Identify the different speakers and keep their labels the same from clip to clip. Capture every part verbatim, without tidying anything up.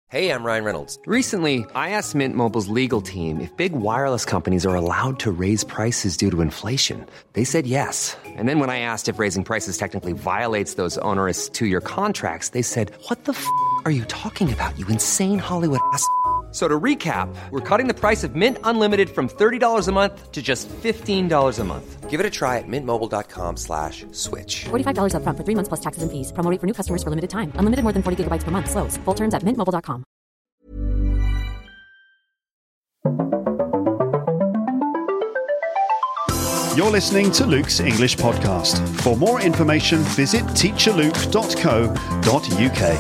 Speaker 1: Hey, I'm Ryan Reynolds.
Speaker 2: Recently, I asked Mint Mobile's legal team if big wireless companies are allowed to raise prices due to inflation. They said yes. And then when I asked if raising prices technically violates those onerous two-year contracts, they said, what the f*** are you talking about, you insane Hollywood ass f- So to recap, we're cutting the price of Mint Unlimited from thirty dollars a month to just fifteen dollars a month.
Speaker 1: Give it a try at mintmobile.com slash switch.
Speaker 3: forty-five dollars up front for three months plus taxes and fees. Promo rate for new customers for limited time. Unlimited more than forty gigabytes per month. Slows full terms at mint mobile dot com.
Speaker 4: You're listening to Luke's English Podcast. For more information, visit teacher luke dot co dot uk.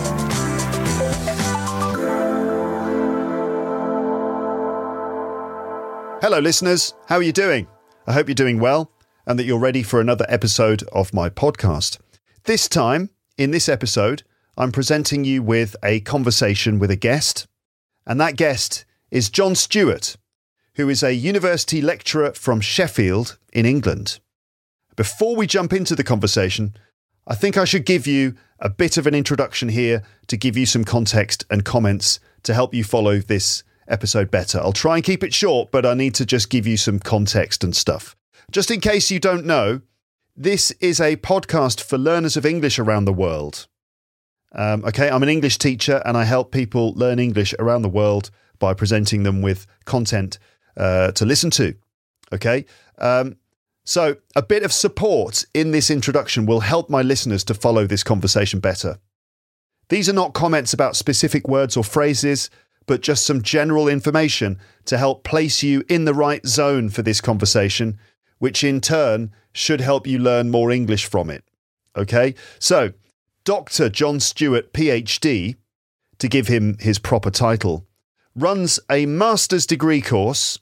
Speaker 4: Hello listeners, how are you doing? I hope you're doing well and that you're ready for another episode of my podcast. This time, in this episode, I'm presenting you with a conversation with a guest, and that guest is Jon Stewart, who is a university lecturer from Sheffield in England. Before we jump into the conversation, I think I should give you a bit of an introduction here to give you some context and comments to help you follow this episode better. I'll try and keep it short, but I need to just give you some context and stuff. Just in case you don't know, this is a podcast for learners of English around the world. Um, okay, I'm an English teacher and I help people learn English around the world by presenting them with content uh, to listen to. Okay, um, so a bit of support in this introduction will help my listeners to follow this conversation better. These are not comments about specific words or phrases, but just some general information to help place you in the right zone for this conversation, which in turn should help you learn more English from it. Okay, so Doctor Jon Stewart, P H D, to give him his proper title, runs a master's degree course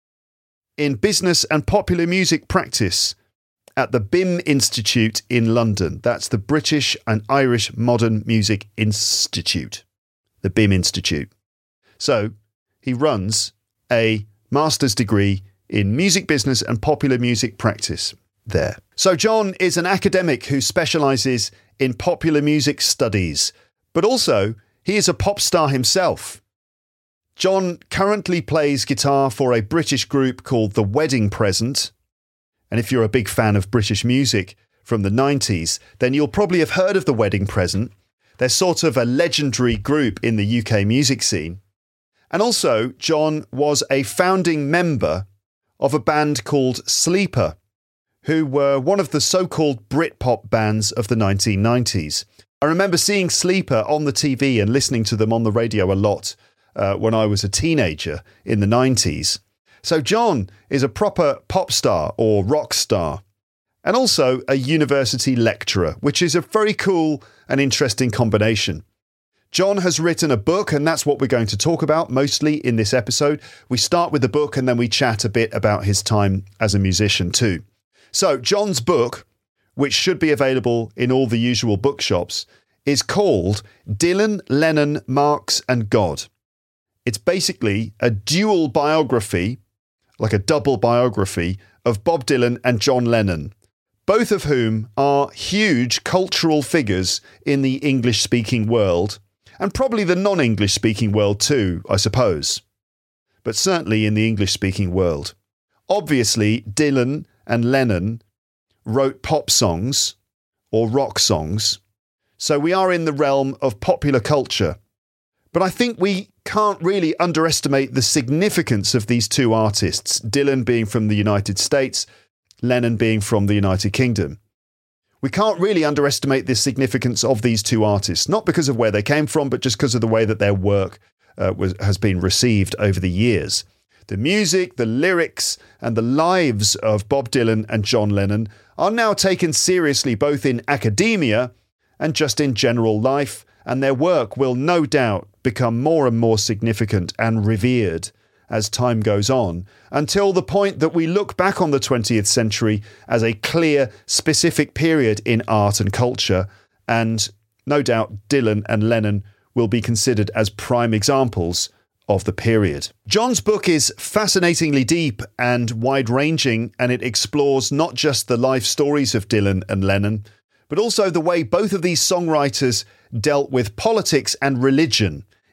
Speaker 4: in business and popular music practice at the B I M Institute in London. That's the British and Irish Modern Music Institute, the B I M Institute. So he runs a master's degree in music business and popular music practice there. So Jon is an academic who specialises in popular music studies, but also he is a pop star himself. Jon currently plays guitar for a British group called The Wedding Present. And if you're a big fan of British music from the nineties, then you'll probably have heard of The Wedding Present. They're sort of a legendary group in the U K music scene. And also, Jon was a founding member of a band called Sleeper, who were one of the so-called Britpop bands of the nineteen nineties. I remember seeing Sleeper on the T V and listening to them on the radio a lot uh, when I was a teenager in the nineties. So Jon is a proper pop star or rock star, and also a university lecturer, which is a very cool and interesting combination. Jon has written a book, and that's what we're going to talk about mostly in this episode. We start with the book and then we chat a bit about his time as a musician too. So Jon's book, which should be available in all the usual bookshops, is called Dylan, Lennon, Marx and God. It's basically a dual biography, like a double biography, of Bob Dylan and John Lennon, both of whom are huge cultural figures in the English-speaking world, and probably the non-English speaking world too, I suppose. But certainly in the English-speaking world. Obviously, Dylan and Lennon wrote pop songs or rock songs, so we are in the realm of popular culture. But I think we can't really underestimate the significance of these two artists, Dylan being from the United States, Lennon being from the United Kingdom. We can't really underestimate the significance of these two artists, not because of where they came from, but just because of the way that their work uh, was, has been received over the years. The music, the lyrics, and the lives of Bob Dylan and John Lennon are now taken seriously both in academia and just in general life, and their work will no doubt become more and more significant and revered as time goes on, until the point that we look back on the twentieth century as a clear, specific period in art and culture, and no doubt Dylan and Lennon will be considered as prime examples of the period. Jon's book is fascinatingly deep and wide-ranging, and it explores not just the life stories of Dylan and Lennon, but also the way both of these songwriters dealt with politics and religion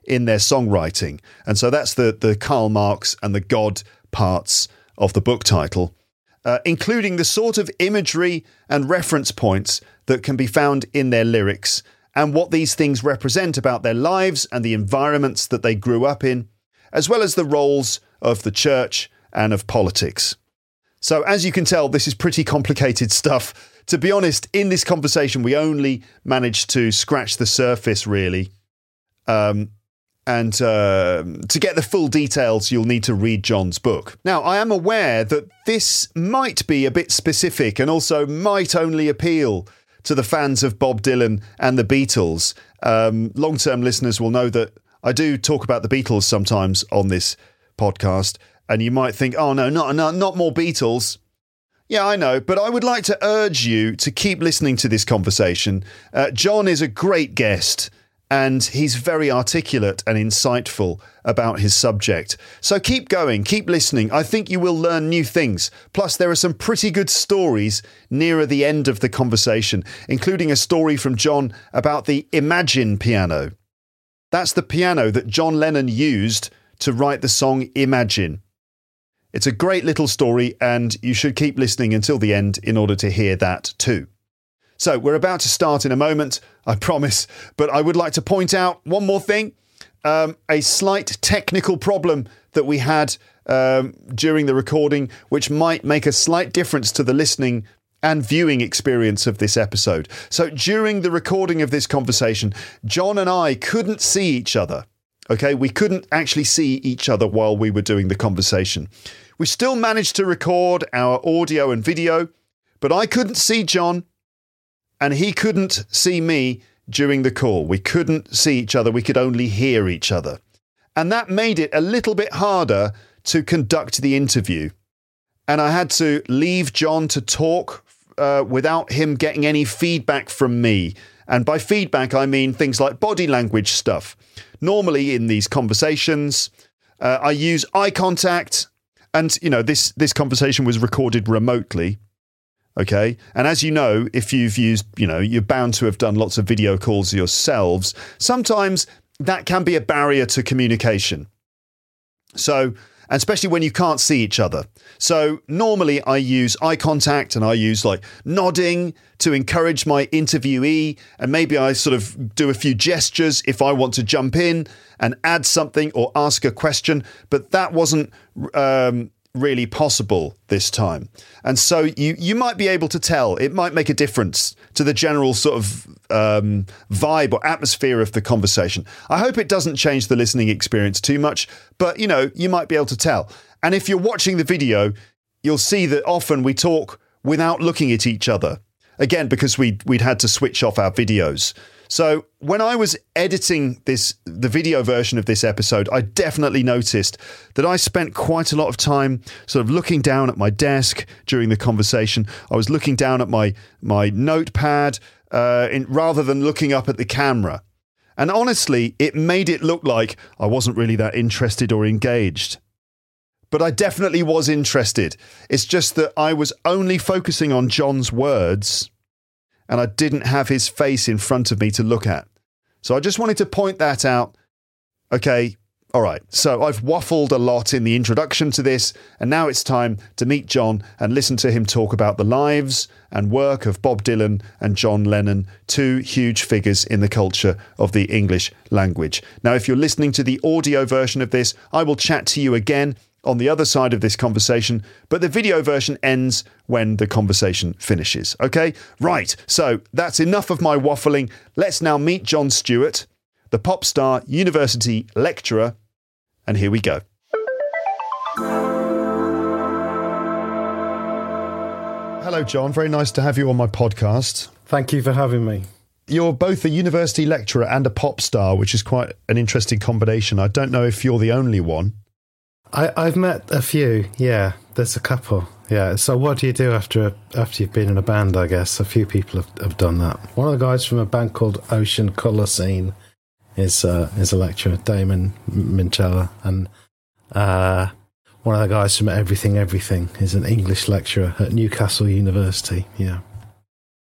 Speaker 4: in their songwriting. And so that's the, the Karl Marx and the God parts of the book title, uh, including the sort of imagery and reference points that can be found in their lyrics and what these things represent about their lives and the environments that they grew up in, as well as the roles of the church and of politics. So as you can tell, this is pretty complicated stuff. To be honest, in this conversation, we only managed to scratch the surface, really. Um, and uh, to get the full details, you'll need to read John's book. Now, I am aware that this might be a bit specific and also might only appeal to the fans of Bob Dylan and the Beatles. Um, long-term listeners will know that I do talk about the Beatles sometimes on this podcast, and you might think, oh no, not, not, not more Beatles. Yeah, I know, but I would like to urge you to keep listening to this conversation. Uh, John is a great guest, and he's very articulate and insightful about his subject. So keep going, keep listening. I think you will learn new things. Plus, there are some pretty good stories nearer the end of the conversation, including a story from John about the Imagine piano. That's the piano that John Lennon used to write the song Imagine. It's a great little story, and you should keep listening until the end in order to hear that too. So we're about to start in a moment, I promise, but I would like to point out one more thing, um, a slight technical problem that we had um, during the recording, which might make a slight difference to the listening and viewing experience of this episode. So during the recording of this conversation, John and I couldn't see each other. Okay, we couldn't actually see each other while we were doing the conversation. We still managed to record our audio and video, but I couldn't see John and he couldn't see me during the call. We couldn't see each other. We could only hear each other. And that made it a little bit harder to conduct the interview. And I had to leave John to talk uh, without him getting any feedback from me. And by feedback, I mean things like body language stuff. Normally in these conversations, uh, I use eye contact, and, you know, this, this conversation was recorded remotely. Okay. And as you know, if you've used, you know, you're bound to have done lots of video calls yourselves. Sometimes that can be a barrier to communication. So, especially when you can't see each other. So normally I use eye contact and I use like nodding to encourage my interviewee. And maybe I sort of do a few gestures if I want to jump in and add something or ask a question. But that wasn't um, really possible this time. And so you, you might be able to tell. It might make a difference to the general sort of um, vibe or atmosphere of the conversation. I hope it doesn't change the listening experience too much, but, you know, you might be able to tell. And if you're watching the video, you'll see that often we talk without looking at each other. Again, because we we'd had to switch off our videos. So when I was editing this, the video version of this episode, I definitely noticed that I spent quite a lot of time sort of looking down at my desk during the conversation. I was looking down at my my notepad uh, in, rather than looking up at the camera. And honestly, it made it look like I wasn't really that interested or engaged. But I definitely was interested. It's just that I was only focusing on John's words and I didn't have his face in front of me to look at. So I just wanted to point that out. Okay, all right. So I've waffled a lot in the introduction to this, and now it's time to meet John and listen to him talk about the lives and work of Bob Dylan and John Lennon, two huge figures in the culture of the English language. Now, if you're listening to the audio version of this, I will chat to you again on the other side of this conversation, but the video version ends when the conversation finishes. Okay, right. So that's enough of my waffling. Let's now meet Jon Stewart, the pop star university lecturer, and here we go. Hello, John. Very nice to have you on my podcast.
Speaker 5: Thank you for having me.
Speaker 4: You're both a university lecturer and a pop star, which is quite an interesting combination. I don't know if you're the only one.
Speaker 5: I, I've met a few, yeah. There's a couple, yeah. So what do you do after after you've been in a band, I guess? A few people have, have done that. One of the guys from a band called Ocean Colour Scene is, uh, is a lecturer, Damon Minchella. And uh, one of the guys from Everything Everything is an English lecturer at Newcastle University, yeah.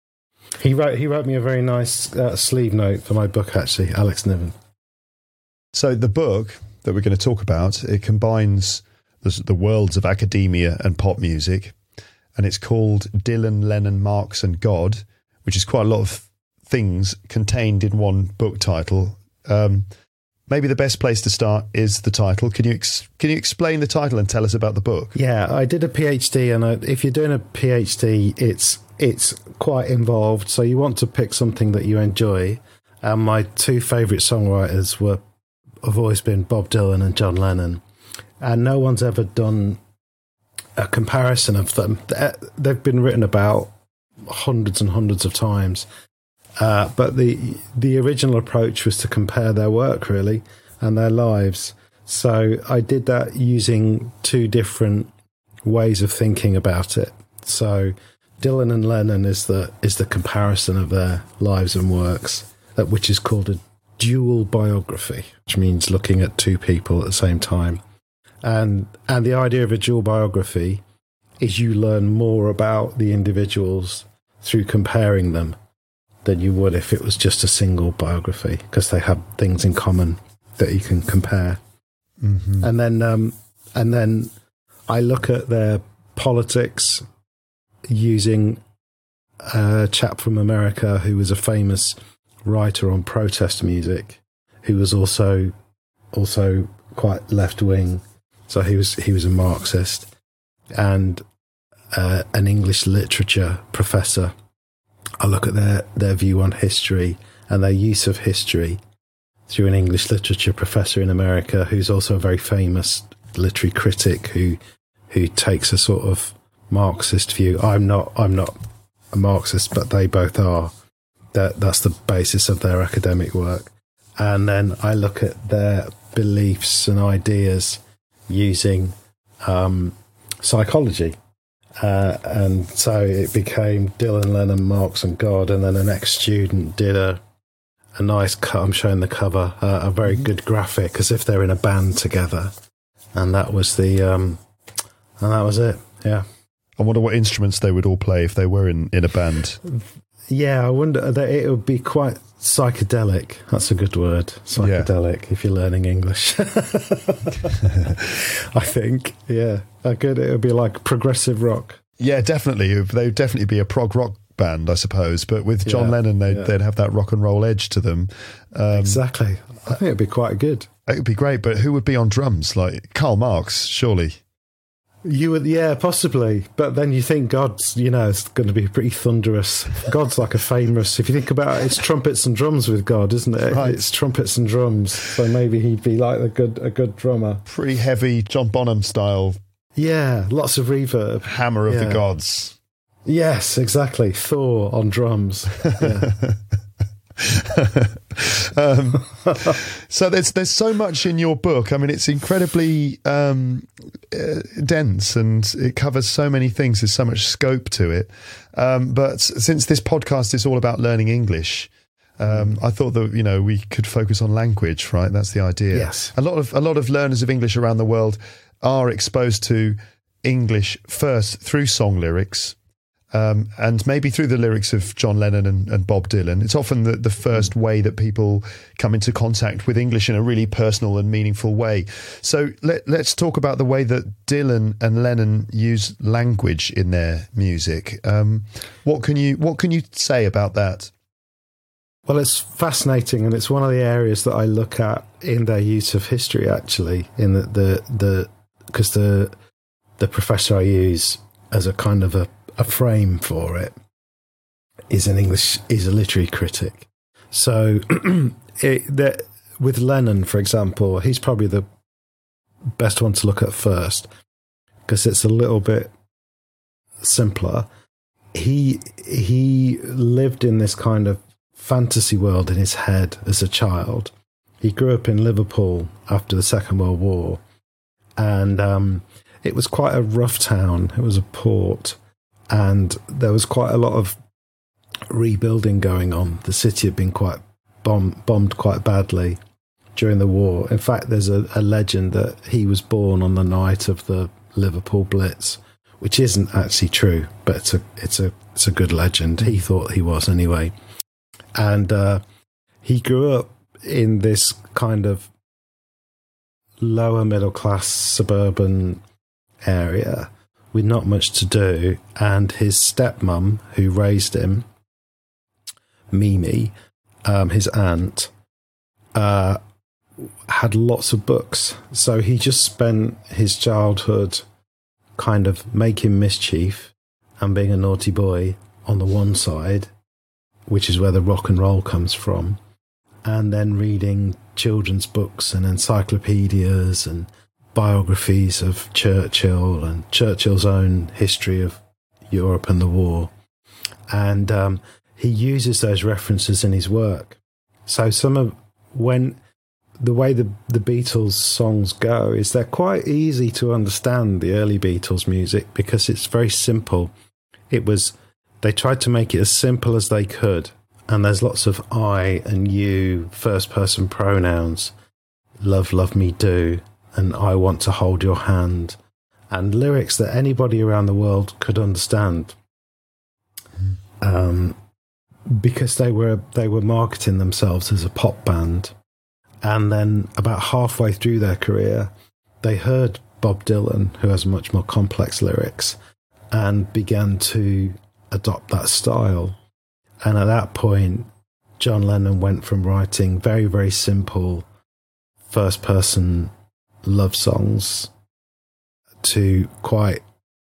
Speaker 5: He wrote, he wrote me a very nice uh, sleeve note for my book, actually, Alex Niven.
Speaker 4: So the book that we're going to talk about, it combines the, the worlds of academia and pop music, and it's called Dylan, Lennon, Marx and God, which is quite a lot of things contained in one book title. Um, maybe the best place to start is the title. Can you ex- can you explain the title and tell us about the book?
Speaker 5: Yeah, I did a PhD, and I, if you're doing a PhD, it's it's quite involved. So you want to pick something that you enjoy. And my two favourite songwriters were have always been Bob Dylan and John Lennon, and no one's ever done a comparison of them. They've been written about hundreds and hundreds of times, uh, but the the original approach was to compare their work really and their lives. So I did that using two different ways of thinking about it. So Dylan and Lennon is the is the comparison of their lives and works, which is called a dual biography, which means looking at two people at the same time. And and the idea of a dual biography is you learn more about the individuals through comparing them than you would if it was just a single biography, because they have things in common that you can compare. Mm-hmm. And then um, and then I look at their politics using a chap from America who was a famous writer on protest music, who was also also quite left wing. So he was he was a Marxist, and uh, an English literature professor. I look at their, their view on history and their use of history through an English literature professor in America, who's also a very famous literary critic who who takes a sort of Marxist view. I'm not I'm not a Marxist, but they both are. That that's the basis of their academic work. And then I look at their beliefs and ideas using um, psychology. Uh, and so it became Dylan, Lennon, Marx and God. And then an ex-student did a a nice cut. I'm showing the cover, uh, a very good graphic, as if they're in a band together. And that was the um, and that was it. Yeah.
Speaker 4: I wonder what instruments they would all play if they were in, in a band.
Speaker 5: Yeah, I wonder that it would be quite psychedelic. That's a good word, psychedelic. Yeah. If you're learning English, I think. Yeah, a good. It would be like progressive rock.
Speaker 4: Yeah, definitely. They would definitely be a prog rock band, I suppose. But with John yeah, Lennon, they'd, yeah. they'd have that rock and roll edge to them. Um,
Speaker 5: exactly. I think it'd be quite good.
Speaker 4: It would be great. But who would be on drums? Like Karl Marx, surely.
Speaker 5: You would, yeah, possibly. But then you think God's, you know, it's going to be pretty thunderous. God's like a famous, if you think about it, it's trumpets and drums with God, isn't it?
Speaker 4: Right.
Speaker 5: It's trumpets and drums. So maybe he'd be like a good a good drummer.
Speaker 4: Pretty heavy John Bonham style.
Speaker 5: Yeah, lots of reverb.
Speaker 4: Hammer of yeah. the gods.
Speaker 5: Yes, exactly. Thor on drums. Yeah.
Speaker 4: um, so there's there's so much in your book. I mean, it's incredibly um, uh, dense, and it covers so many things. There's so much scope to it. Um, but since this podcast is all about learning English, um, I thought that you know we could focus on language. Right, that's the idea.
Speaker 5: Yes.
Speaker 4: A lot of a lot of learners of English around the world are exposed to English first through song lyrics. Um, and maybe through the lyrics of John Lennon and, and Bob Dylan. It's often the, the first way that people come into contact with English in a really personal and meaningful way. So let, let's talk about the way that Dylan and Lennon use language in their music. Um, what can you what can you say about that?
Speaker 5: Well, it's fascinating, and it's one of the areas that I look at in their use of history. Actually, in the the the because the the professor I use as a kind of a a frame for it is an English, is a literary critic. So it, that, with Lennon, for example, he's probably the best one to look at first because it's a little bit simpler. He he lived in this kind of fantasy world in his head as a child. He grew up in Liverpool after the Second World War, and um, it was quite a rough town. It was a port. And there was quite a lot of rebuilding going on. The city had been quite bomb- bombed quite badly during the war. In fact, there's a, a legend that he was born on the night of the Liverpool Blitz, which isn't actually true, but it's a it's a it's a good legend. He thought he was anyway, and uh, he grew up in this kind of lower middle class suburban area with not much to do, and his stepmom, who raised him, Mimi, um, his aunt, uh, had lots of books. So he just spent his childhood kind of making mischief and being a naughty boy on the one side, which is where the rock and roll comes from, and then reading children's books and encyclopedias and biographies of Churchill and Churchill's own history of Europe and the war. And um, he uses those references in his work. So some of when the way the, the Beatles songs go is they're quite easy to understand, the early Beatles music, because it's very simple. It was, they tried to make it as simple as they could. And there's lots of I and you, first person pronouns, love, love me do, and I want to hold your hand, and lyrics that anybody around the world could understand. Um, because they were they were marketing themselves as a pop band. And then about halfway through their career, they heard Bob Dylan, who has much more complex lyrics, and began to adopt that style. And at that point, John Lennon went from writing very, very simple first-person love songs to quite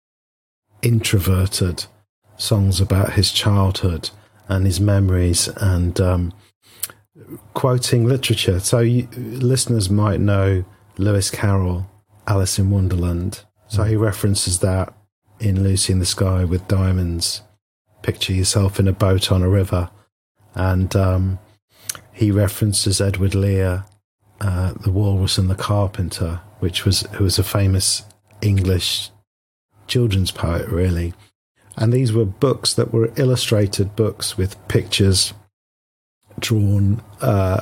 Speaker 5: introverted songs about his childhood and his memories, and um, quoting literature. So you, listeners might know Lewis Carroll, Alice in Wonderland. So he references that in Lucy in the Sky with Diamonds. Picture yourself in a boat on a river. And um, he references Edward Lear, uh, The Walrus and the Carpenter, which was who was a famous English children's poet, really. And these were books that were illustrated books with pictures drawn uh,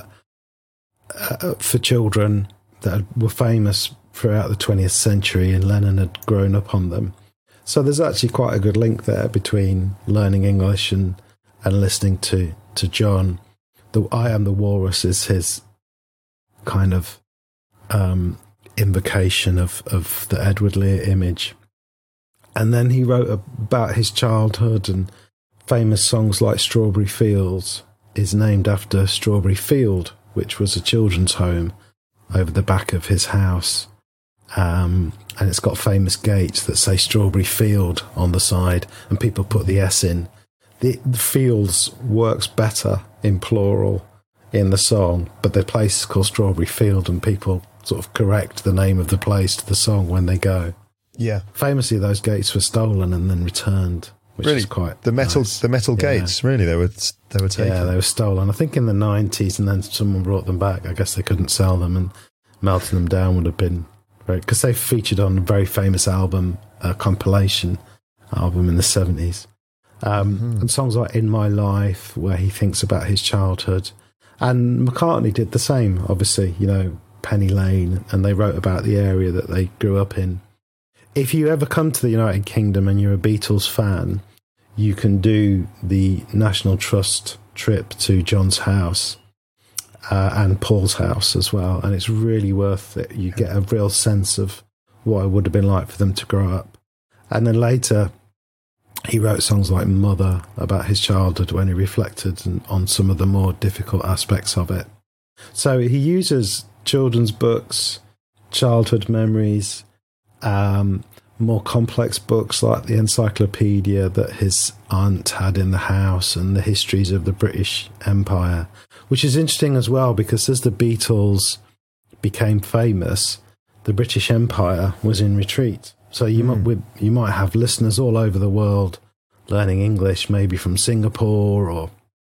Speaker 5: uh, for children that were famous throughout the twentieth century, and Lennon had grown up on them. So there's actually quite a good link there between learning English and, and listening to, to John. The I Am the Walrus is his kind of um, invocation of, of the Edward Lear image. And then he wrote about his childhood, and famous songs like Strawberry Fields is named after Strawberry Field, which was a children's home over the back of his house. Um, and it's got famous gates that say Strawberry Field on the side, and people put the S in. The, the Fields works better in plural in the song, but the place is called Strawberry Field, and people sort of correct the name of the place to the song when they go.
Speaker 4: Yeah.
Speaker 5: Famously, those gates were stolen and then returned, which
Speaker 4: really?
Speaker 5: is quite
Speaker 4: the metal
Speaker 5: nice.
Speaker 4: the metal
Speaker 5: Yeah.
Speaker 4: gates. Really, they were they were taken.
Speaker 5: Yeah, they were stolen. I think in the nineties, and then someone brought them back. I guess they couldn't sell them, and melting them down would have been great, because they featured on a very famous album, a compilation album in the seventies. Um, mm-hmm. And songs like In My Life, where he thinks about his childhood. And McCartney did the same, obviously, you know, Penny Lane, and they wrote about the area that they grew up in. If you ever come to the United Kingdom and you're a Beatles fan, you can do the National Trust trip to John's house uh, and Paul's house as well, and it's really worth it. You get a real sense of what it would have been like for them to grow up. And then later, he wrote songs like Mother about his childhood when he reflected on some of the more difficult aspects of it. So he uses children's books, childhood memories, Um, more complex books like the encyclopedia that his aunt had in the house, and the histories of the British Empire, which is interesting as well, because as the Beatles became famous, the British Empire was in retreat. So you mm. might you might have listeners all over the world learning English, maybe from Singapore or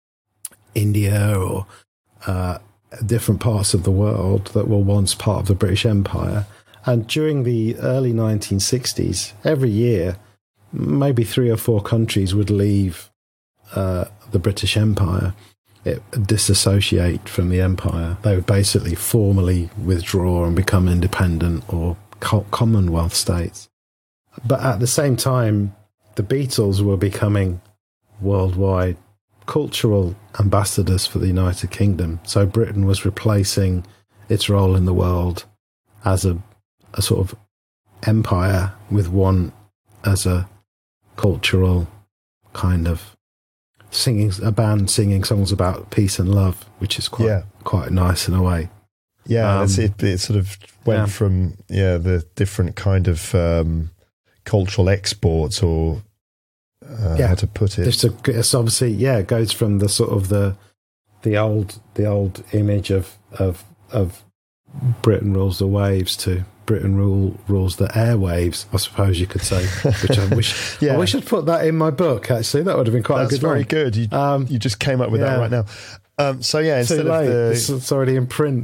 Speaker 5: India or uh, different parts of the world that were once part of the British Empire. And during the early nineteen sixties, every year, maybe three or four countries would leave uh, the British Empire, it, disassociate from the empire. They would basically formally withdraw and become independent or co- Commonwealth states. But at the same time, the Beatles were becoming worldwide cultural ambassadors for the United Kingdom. So Britain was replacing its role in the world as a, a sort of empire with one as a cultural kind of singing, a band singing songs about peace and love, which is quite
Speaker 4: Yeah.
Speaker 5: quite nice in a way.
Speaker 4: Yeah,
Speaker 5: Um,
Speaker 4: it's, it, it sort of went
Speaker 5: yeah.
Speaker 4: from yeah the different kind of um, cultural exports, or uh,
Speaker 5: Yeah.
Speaker 4: how to put it.
Speaker 5: It's, a, it's obviously yeah, it goes from the sort of the the old the old image of of of Britain rules the waves to Britain rule rules the airwaves, I suppose you could say. Which I wish
Speaker 4: Yeah.
Speaker 5: I wish I'd put that in my book. Actually, that would have been quite
Speaker 4: That's
Speaker 5: a good
Speaker 4: very
Speaker 5: one.
Speaker 4: good. You,
Speaker 5: Um,
Speaker 4: you just came up with that
Speaker 5: yeah.
Speaker 4: right now. Um, so yeah,
Speaker 5: Too
Speaker 4: instead
Speaker 5: late.
Speaker 4: of
Speaker 5: It's,
Speaker 4: the
Speaker 5: it's already in print.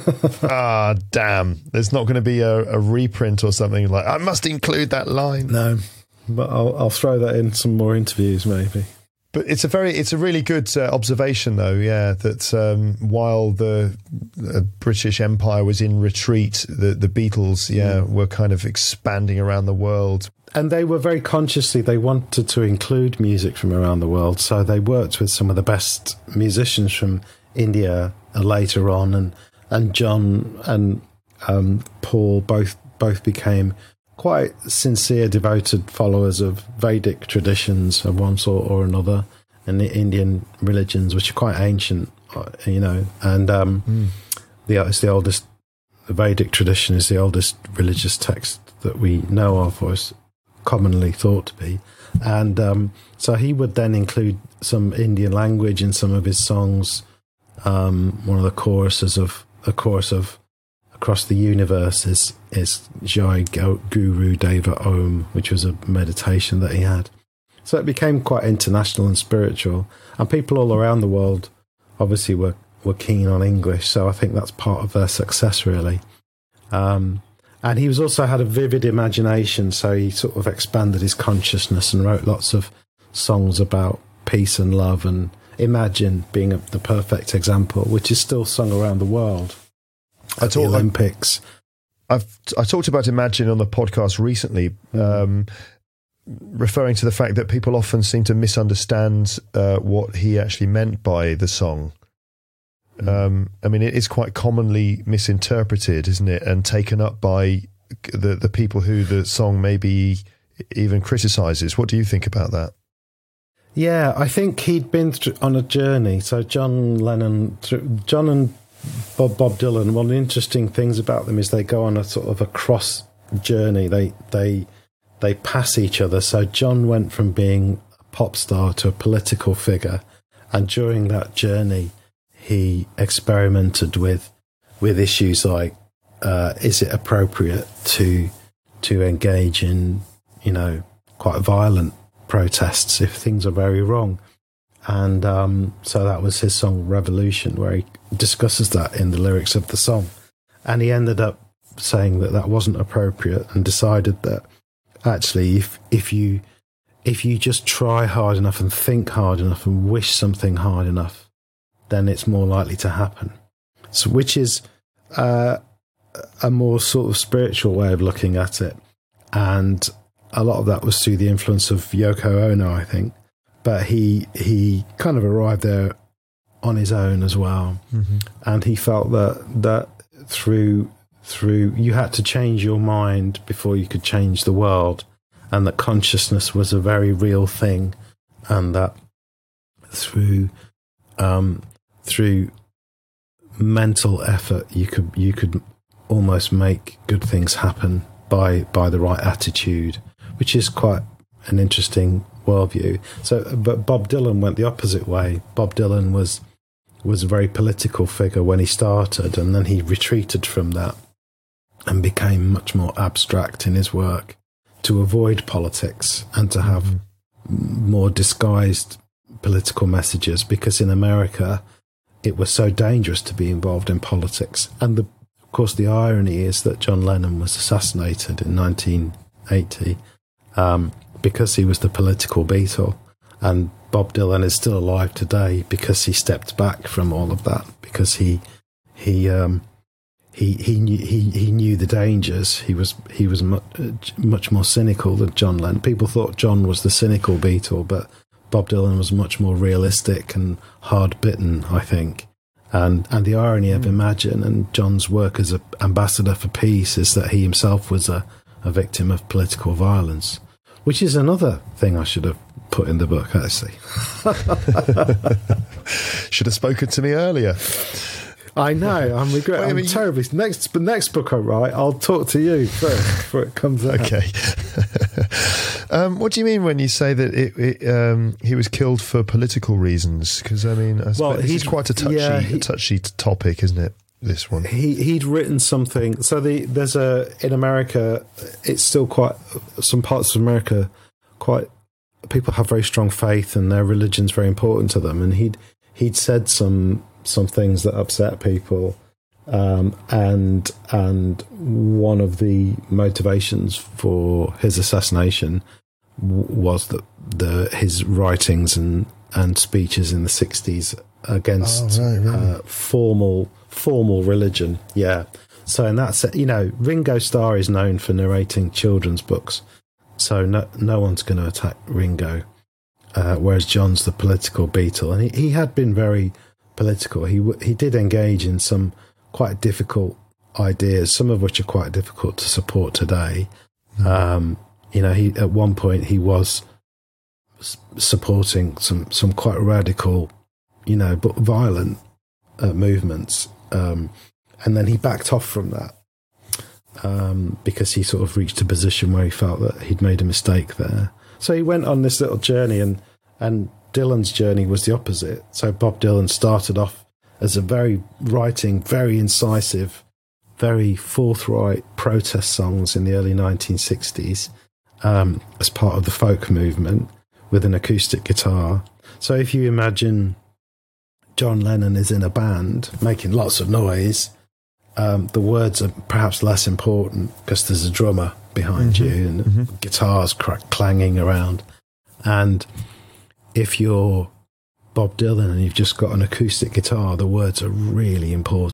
Speaker 4: ah damn, there's not going to be a, a reprint or something like I must include that line.
Speaker 5: No, but I'll, I'll throw that in some more interviews, maybe.
Speaker 4: But it's a very, it's a really good uh, observation, though. Yeah, that um, while the uh, British Empire was in retreat, the the Beatles, yeah, were kind of expanding around the world.
Speaker 5: And they were very consciously, they wanted to include music from around the world. So they worked with some of the best musicians from India uh, later on. And, and John and um, Paul both both became quite sincere, devoted followers of Vedic traditions of one sort or another, and the Indian religions, which are quite ancient, uh, you know. And um,
Speaker 4: Mm.
Speaker 5: the it's the oldest, the Vedic tradition is the oldest religious text that we know of, or is commonly thought to be. And um, so he would then include some Indian language in some of his songs. Um, one of the choruses of a chorus of Across the Universe is is Jai Guru Deva Om, which was a meditation that he had. So it became quite international and spiritual, and people all around the world obviously were, were keen on English. So I think that's part of their success, really. Um, and he was also had a vivid imagination, so he sort of expanded his consciousness and wrote lots of songs about peace and love, and Imagine being a, the perfect example, which is still sung around the world.
Speaker 4: I
Speaker 5: At the
Speaker 4: talk-
Speaker 5: Olympics.
Speaker 4: I've I talked about Imagine on the podcast recently, um, referring to the fact that people often seem to misunderstand uh, what he actually meant by the song. Um, I mean, it is quite commonly misinterpreted, isn't it, and taken up by the the people who the song maybe even criticises. What do you think about that?
Speaker 5: Yeah, I think he'd been through, on a journey. So John Lennon, John and Bob, Bob Dylan, one of the interesting things about them is they go on a sort of a cross journey. They they they pass each other. So John went from being a pop star to a political figure, and during that journey, he experimented with with issues like uh, is it appropriate to to engage in, you know, quite violent protests if things are very wrong. And um, so that was his song Revolution, where he discusses that in the lyrics of the song. And he ended up saying that that wasn't appropriate, and decided that actually if if you if you just try hard enough and think hard enough and wish something hard enough, then it's more likely to happen. So, which is uh, a more sort of spiritual way of looking at it. And a lot of that was through the influence of Yoko Ono, I think. But he he kind of arrived there on his own as well. Mm-hmm. And he felt that that through through you had to change your mind before you could change the world, and that consciousness was a very real thing, and that through um, through mental effort you could you could almost make good things happen by by the right attitude, which is quite an interesting worldview. So, but Bob Dylan went the opposite way. Bob Dylan was was a very political figure when he started, and then he retreated from that and became much more abstract in his work to avoid politics and to have mm-hmm. more disguised political messages, because in America it was so dangerous to be involved in politics. And the, of course the irony is that John Lennon was assassinated in nineteen eighty um, because he was the political Beatle, and Bob Dylan is still alive today because he stepped back from all of that, because he he um, he he knew he, he knew the dangers. He was he was much, much more cynical than John Lennon. People thought John was the cynical Beatle, but Bob Dylan was much more realistic and hard bitten, I think. And and the irony of Imagine and John's work as an ambassador for peace is that he himself was a, a victim of political violence, which is another thing I should have put in the book, actually.
Speaker 4: Should have spoken to me earlier.
Speaker 5: I know, I'm regret.
Speaker 4: Wait,
Speaker 5: I'm
Speaker 4: I mean,
Speaker 5: terribly. Next, the next book I write, I'll talk to you first before it comes out.
Speaker 4: Okay. um, what do you mean when you say that it, it, um, he was killed for political reasons? Because I mean, I
Speaker 5: Well,
Speaker 4: suppose this is
Speaker 5: he'd-
Speaker 4: quite a touchy,
Speaker 5: yeah, he-
Speaker 4: a touchy topic, isn't it? This one.
Speaker 5: He he'd written something. So the there's a in America, it's still quite some parts of America, quite people have very strong faith and their religion's very important to them. And he'd he'd said some some things that upset people, um, and and one of the motivations for his assassination w- was that the his writings and and speeches in the sixties against
Speaker 4: Oh, right, really?
Speaker 5: uh, formal formal religion. Yeah. So in that sense, you know, Ringo Starr is known for narrating children's books, so no no one's going to attack Ringo. Uh, whereas John's the political Beatle, and he, he had been very political. He w- he did engage in some quite difficult ideas, some of which are quite difficult to support today. Mm. Um, you know, he at one point he was s- supporting some some quite radical, you know, but violent uh, movements, um, and then he backed off from that um, because he sort of reached a position where he felt that he'd made a mistake there. So he went on this little journey, and and Dylan's journey was the opposite. So Bob Dylan started off as a very writing, very incisive, very forthright protest songs in the early nineteen sixties um, as part of the folk movement with an acoustic guitar. So if you imagine John Lennon is in a band making lots of noise, um, the words are perhaps less important because there's a drummer behind mm-hmm. you and mm-hmm. guitars crack, clanging around. And if you're Bob Dylan and you've just got an acoustic guitar, the words are really important.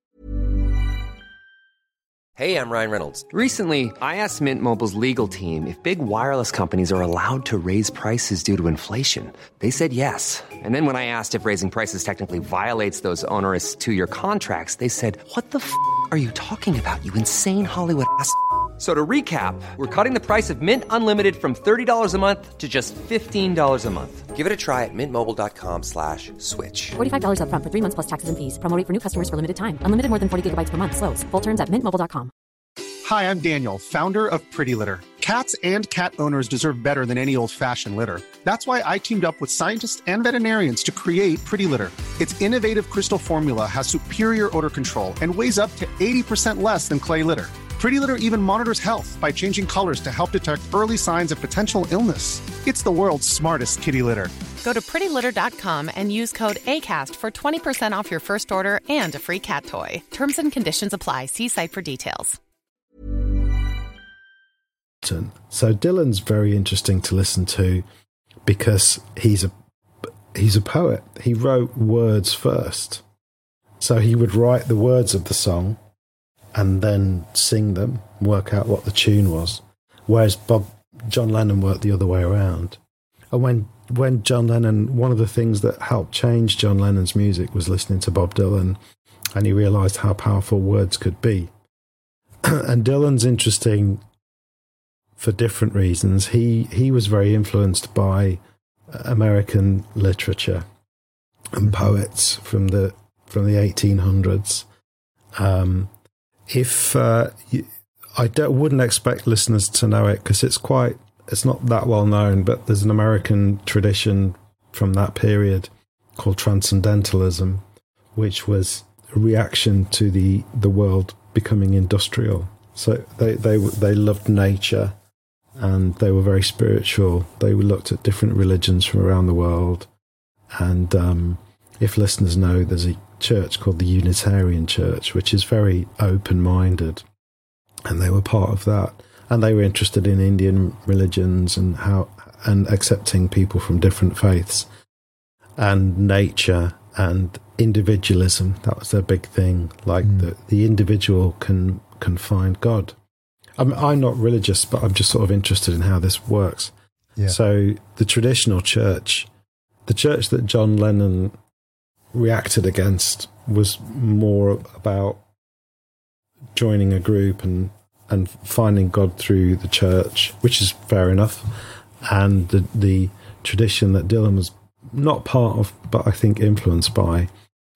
Speaker 1: Hey, I'm Ryan Reynolds.
Speaker 2: Recently, I asked Mint Mobile's legal team if big wireless companies are allowed to raise prices due to inflation. They said yes. And then when I asked if raising prices technically violates those onerous two-year contracts, they said, "What the f*** are you talking about, you insane Hollywood ass f- So to recap, we're cutting the price of Mint Unlimited from thirty dollars a month to just fifteen dollars a month.
Speaker 1: Give it a try at mintmobile.com slash switch.
Speaker 3: forty-five dollars up front for three months plus taxes and fees. Promo rate for new customers for limited time. Unlimited more than forty gigabytes per month. Slows full terms at mint mobile dot com.
Speaker 6: Hi, I'm Daniel, founder of Pretty Litter. Cats and cat owners deserve better than any old-fashioned litter. That's why I teamed up with scientists and veterinarians to create Pretty Litter. Its innovative crystal formula has superior odor control and weighs up to eighty percent less than clay litter. Pretty Litter even monitors health by changing colors to help detect early signs of potential illness. It's the world's smartest kitty litter.
Speaker 7: Go to pretty litter dot com and use code ACAST for twenty percent off your first order and a free cat toy. Terms and conditions apply. See site for details.
Speaker 5: So Dylan's very interesting to listen to because he's a he's a poet. He wrote words first. So he would write the words of the song and then sing them, work out what the tune was. Whereas Bob John Lennon worked the other way around. And when when John Lennon, one of the things that helped change John Lennon's music was listening to Bob Dylan, and he realised how powerful words could be. And Dylan's interesting for different reasons. He he was very influenced by American literature and poets from the from the eighteen hundreds. Um, if uh, you, I don't, wouldn't expect listeners to know it because it's quite it's not that well known, but there's an American tradition from that period called Transcendentalism, which was a reaction to the the world becoming industrial. So they they they loved nature. And they were very spiritual. They looked at different religions from around the world. And um, if listeners know, there's a church called the Unitarian Church, which is very open-minded. And they were part of that. And they were interested in Indian religions and how and accepting people from different faiths. And nature and individualism, that was their big thing. Like mm. the, the individual can can find God. I'm, I'm not religious, but I'm just sort of interested in how this works. Yeah. So the traditional church, the church that John Lennon reacted against was more about joining a group and and finding God through the church, which is fair enough. And the the tradition that Dylan was not part of, but I think influenced by,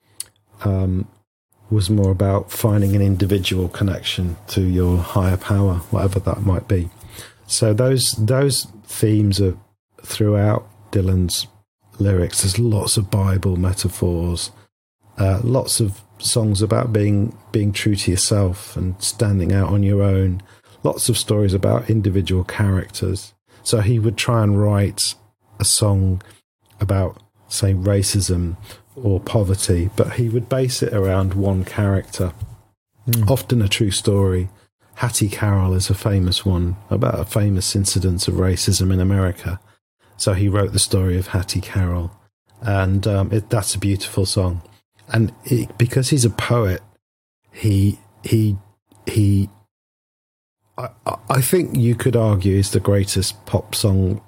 Speaker 5: um, was more about finding an individual connection to your higher power, whatever that might be. So those those themes are throughout Dylan's lyrics. There's lots of Bible metaphors, uh, lots of songs about being being true to yourself and standing out on your own, lots of stories about individual characters. So he would try and write a song about, say, racism or poverty, but he would base it around one character, mm. often a true story. Hattie Carroll is a famous one about a famous incident of racism in America. So he wrote the story of Hattie Carroll, and um, it, that's a beautiful song. And it, because he's a poet, he he he. I, I think you could argue he's the greatest pop song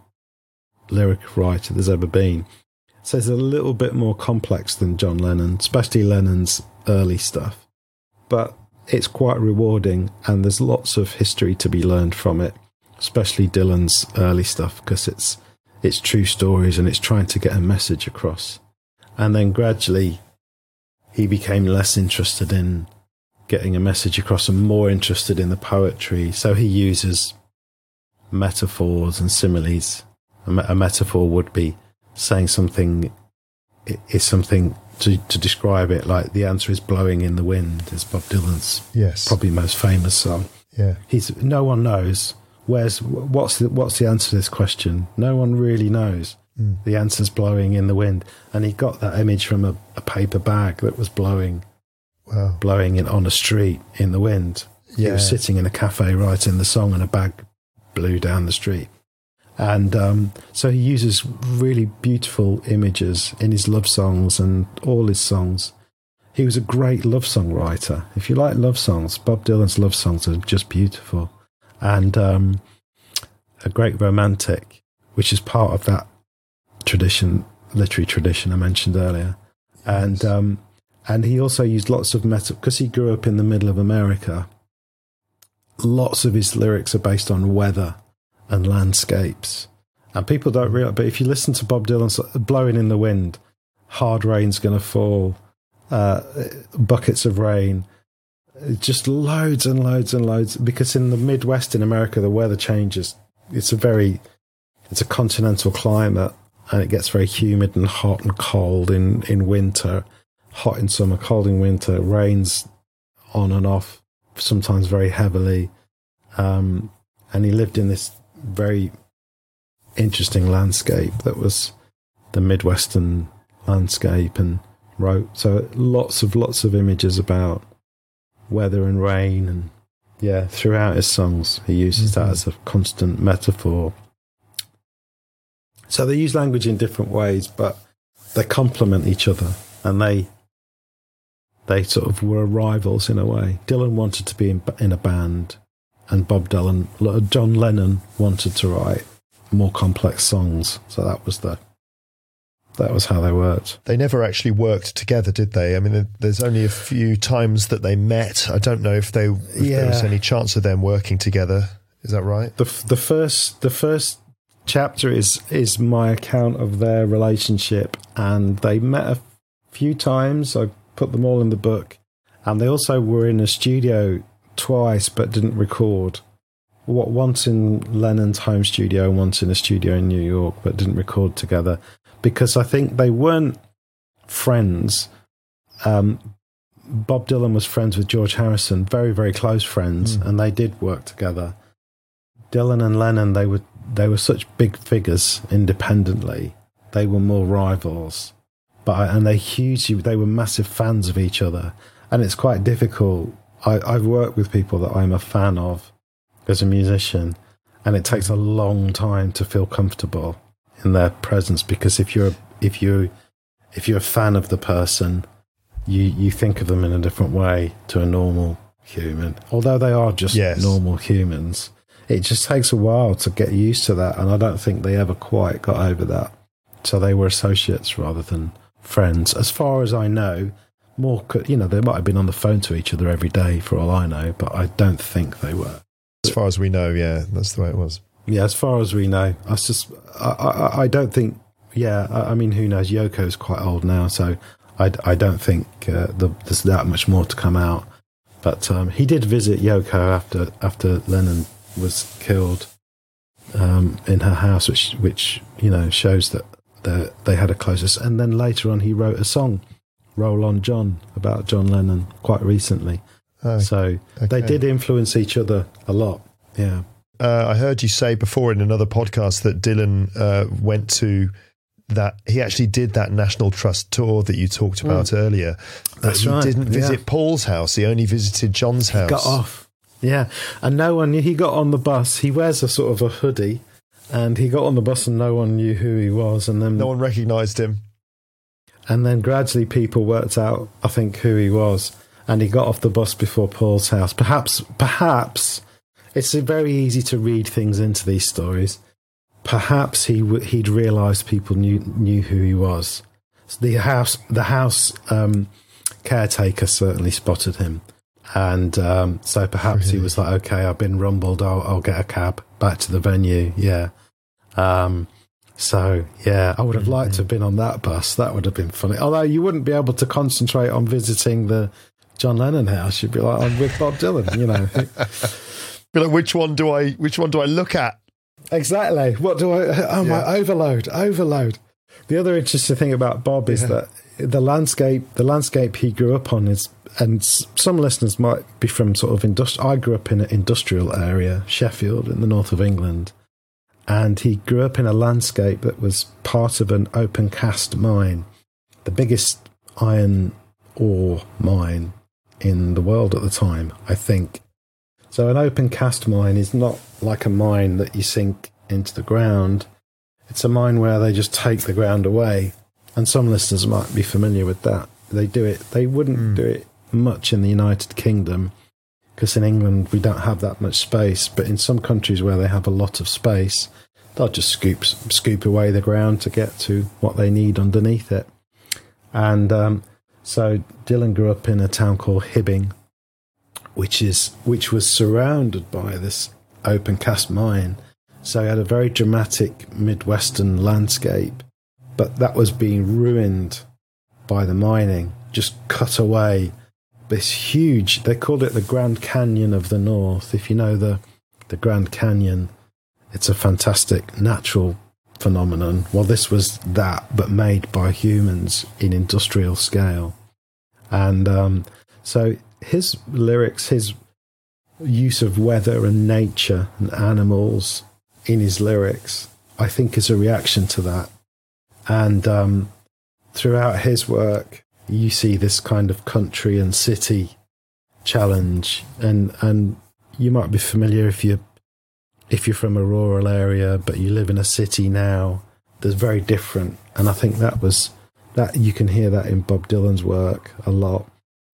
Speaker 5: lyric writer there's ever been. So it's a little bit more complex than John Lennon, especially Lennon's early stuff. But it's quite rewarding, and there's lots of history to be learned from it, especially Dylan's early stuff, because it's it's true stories and it's trying to get a message across. And then gradually he became less interested in getting a message across and more interested in the poetry. So he uses metaphors and similes. A, me- a metaphor would be saying something is something to, to describe it, like the answer is blowing in the wind, is Bob Dylan's
Speaker 4: yes.
Speaker 5: probably most famous song.
Speaker 4: Yeah,
Speaker 5: he's no one knows where's what's the, what's the answer to this question. No one really knows. Mm. The answer's blowing in the wind, and he got that image from a, a paper bag that was blowing, wow. blowing in on a street in the wind. Yeah. He was sitting in a cafe writing the song, and a bag blew down the street. And um, so he uses really beautiful images in his love songs and all his songs. He was a great love song writer. If you like love songs, Bob Dylan's love songs are just beautiful. And um, a great romantic, which is part of that tradition, literary tradition I mentioned earlier. And um, and he also used lots of meta, because he grew up in the middle of America. Lots of his lyrics are based on weather and landscapes, and people don't realize, but if you listen to Bob Dylan's Blowing in the Wind, hard rain's going to fall, uh, buckets of rain, just loads and loads and loads, because in the Midwest in America the weather changes. It's a very it's a continental climate, and it gets very humid and hot and cold in, in winter, hot in summer, cold in winter, rains on and off, sometimes very heavily, um, and he lived in this very interesting landscape that was the Midwestern landscape, and wrote so lots of lots of images about weather and rain, and yeah, throughout his songs he uses mm-hmm. that as a constant metaphor. So they use language in different ways, but they complement each other, and they they sort of were rivals in a way. Dylan wanted to be in, in a band, and Bob Dylan, John Lennon wanted to write more complex songs. So that was the, that was how they worked.
Speaker 4: They never actually worked together, did they? I mean, there's only a few times that they met. I don't know if they, if
Speaker 5: yeah.
Speaker 4: there was any chance of them working together. Is that right?
Speaker 5: The the first the first chapter is is my account of their relationship, and they met a few times. I put them all in the book, and they also were in a studio twice but didn't record. What once in Lennon's home studio, once in a studio in New York, but didn't record together because I think they weren't friends. Um, Bob Dylan was friends with George Harrison, very very close friends, mm. and they did work together. Dylan and Lennon, they were they were such big figures independently. They were more rivals, but and they hugely they were massive fans of each other, and it's quite difficult. I, I've worked with people that I'm a fan of as a musician, and it takes a long time to feel comfortable in their presence, because if you're if you if you're a fan of the person, you you think of them in a different way to a normal human, although they are just yes. normal humans. It just takes a while to get used to that, and I don't think they ever quite got over that. So they were associates rather than friends, as far as I know. more, you know, they might have been on the phone to each other every day for all I know, but I don't think they were.
Speaker 4: As far as we know, yeah, that's the way it was.
Speaker 5: Yeah, as far as we know, I just, I, I, I don't think. Yeah, I, I mean, who knows? Yoko's quite old now, so I, I don't think uh, the, there's that much more to come out. But um, he did visit Yoko after after Lennon was killed um, in her house, which which you know shows that the, they had a closeness. And then later on, he wrote a song, "Roll On John," about John Lennon quite recently. Oh, so okay. They did influence each other a lot. Yeah.
Speaker 4: Uh, I heard you say before in another podcast that Dylan uh, went to that. He actually did that National Trust tour that you talked about mm. earlier.
Speaker 5: That's
Speaker 4: he
Speaker 5: right.
Speaker 4: didn't visit
Speaker 5: yeah.
Speaker 4: Paul's house. He only visited John's house.
Speaker 5: He got off. Yeah. And no one knew. He got on the bus. He wears a sort of a hoodie. And he got on the bus and no one knew who he was. And then
Speaker 4: no one recognised him.
Speaker 5: And then gradually people worked out, I think, who he was. And he got off the bus before Paul's house. Perhaps, perhaps, it's very easy to read things into these stories. Perhaps he w- he'd realised people knew knew who he was. So the house, the house um, caretaker certainly spotted him, and um, so perhaps really? He was like, "Okay, I've been rumbled. I'll, I'll get a cab back to the venue." Yeah. Um, so yeah, I would have liked to have been on that bus. That would have been funny. Although you wouldn't be able to concentrate on visiting the John Lennon house. You'd be like, "I'm with Bob Dylan," you know.
Speaker 4: Be like, which one do I? Which one do I look at?
Speaker 5: Exactly. What do I? Oh my! Yeah. Overload, overload. The other interesting thing about Bob is yeah. that the landscape, the landscape he grew up on is, and some listeners might be from sort of industrial. I grew up in an industrial area, Sheffield, in the north of England, and he grew up in a landscape that was part of an open cast mine, the biggest iron ore mine in the world at the time, I think. So an open cast mine is not like a mine that you sink into the ground. It's a mine where they just take the ground away. And some listeners might be familiar with that. They do it. They wouldn't mm. do it much in the United Kingdom because in England we don't have that much space. But in some countries where they have a lot of space, they'll just scoop scoop away the ground to get to what they need underneath it. And um, so Dylan grew up in a town called Hibbing, which is which was surrounded by this open cast mine. So he had a very dramatic Midwestern landscape, but that was being ruined by the mining, just cut away. This huge, they called it the Grand Canyon of the North. If you know the, the Grand Canyon, it's a fantastic natural phenomenon. Well, this was that, but made by humans in industrial scale. And um, so his lyrics, his use of weather and nature and animals in his lyrics, I think is a reaction to that. And um, throughout his work, you see this kind of country and city challenge. And and you might be familiar if you if you're from a rural area, but you live in a city now. There's very different, and I think that was that you can hear that in Bob Dylan's work a lot.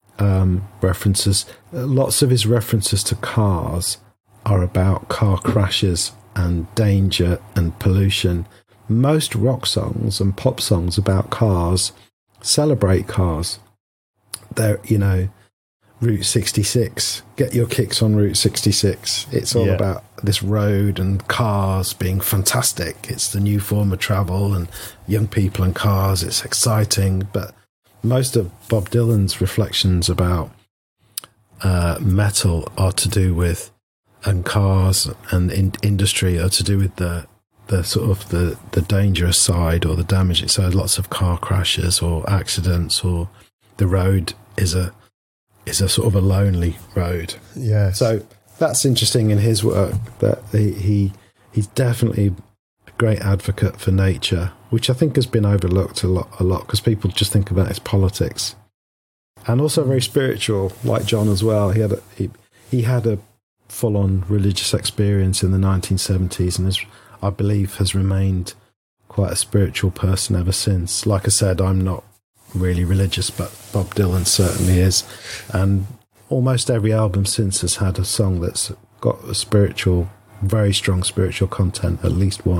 Speaker 5: Um, references, lots of his references to cars are about car crashes and danger and pollution. Most rock songs and pop songs about cars celebrate cars. They're, you know, Route sixty-six, get your kicks on Route sixty-six. It's all yeah. about this road and cars being fantastic. It's the new form of travel and young people and cars. It's exciting. But most of Bob Dylan's reflections about uh, metal are to do with, and cars and in industry are to do with the the sort of the, the dangerous side or the damaging side. Lots of car crashes or accidents, or the road is a is a sort of a lonely road.
Speaker 4: Yeah.
Speaker 5: So that's interesting in his work, that he, he he's definitely a great advocate for nature, which I think has been overlooked a lot a lot because people just think about his politics. And also very spiritual, like John as well. He had a, he, he had a full-on religious experience in the nineteen seventies and has, I believe, has remained quite a spiritual person ever since. Like I said, I'm not really religious, but Bob Dylan certainly is. And almost every album since has had a song that's got a spiritual, very strong spiritual content, at least one.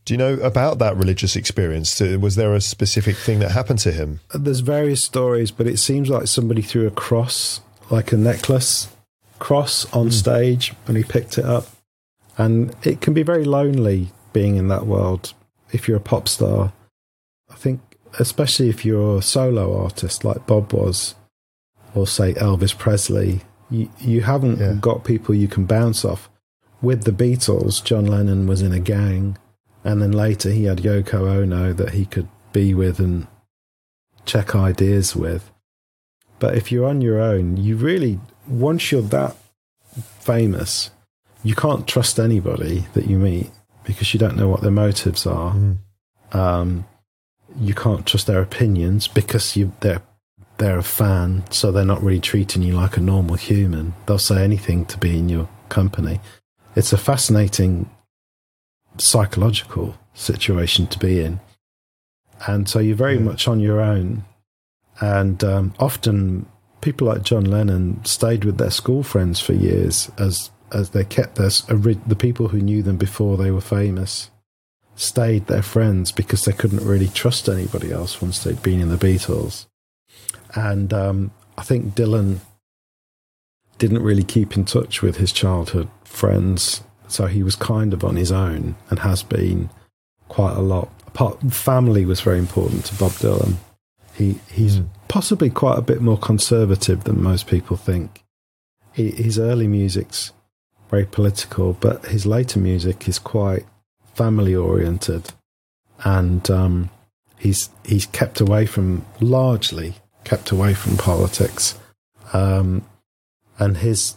Speaker 4: Do you know about that religious experience? Was there a specific thing that happened to him?
Speaker 5: There's various stories, but it seems like somebody threw a cross, like a necklace cross on mm. stage, and he picked it up. And it can be very lonely being in that world if you're a pop star. I think, especially if you're a solo artist like Bob was, or say Elvis Presley, you, you haven't yeah. got people you can bounce off. With the Beatles, John Lennon was in a gang, and then later he had Yoko Ono that he could be with and check ideas with. But if you're on your own, you really, once you're that famous, you can't trust anybody that you meet because you don't know what their motives are. Mm. Um, you can't trust their opinions because you they're they're a fan, so they're not really treating you like a normal human. They'll say anything to be in your company. It's a fascinating psychological situation to be in, and so you're very yeah. much on your own. And um, often people like John Lennon stayed with their school friends for years as as they kept their the people who knew them before they were famous stayed their friends because they couldn't really trust anybody else once they'd been in the Beatles. And um, I think Dylan didn't really keep in touch with his childhood friends, so he was kind of on his own and has been quite a lot. Apart, family was very important to Bob Dylan. He he's mm. possibly quite a bit more conservative than most people think. He, his early music's very political, but his later music is quite family oriented, and um, he's he's kept away from largely kept away from politics, um, and his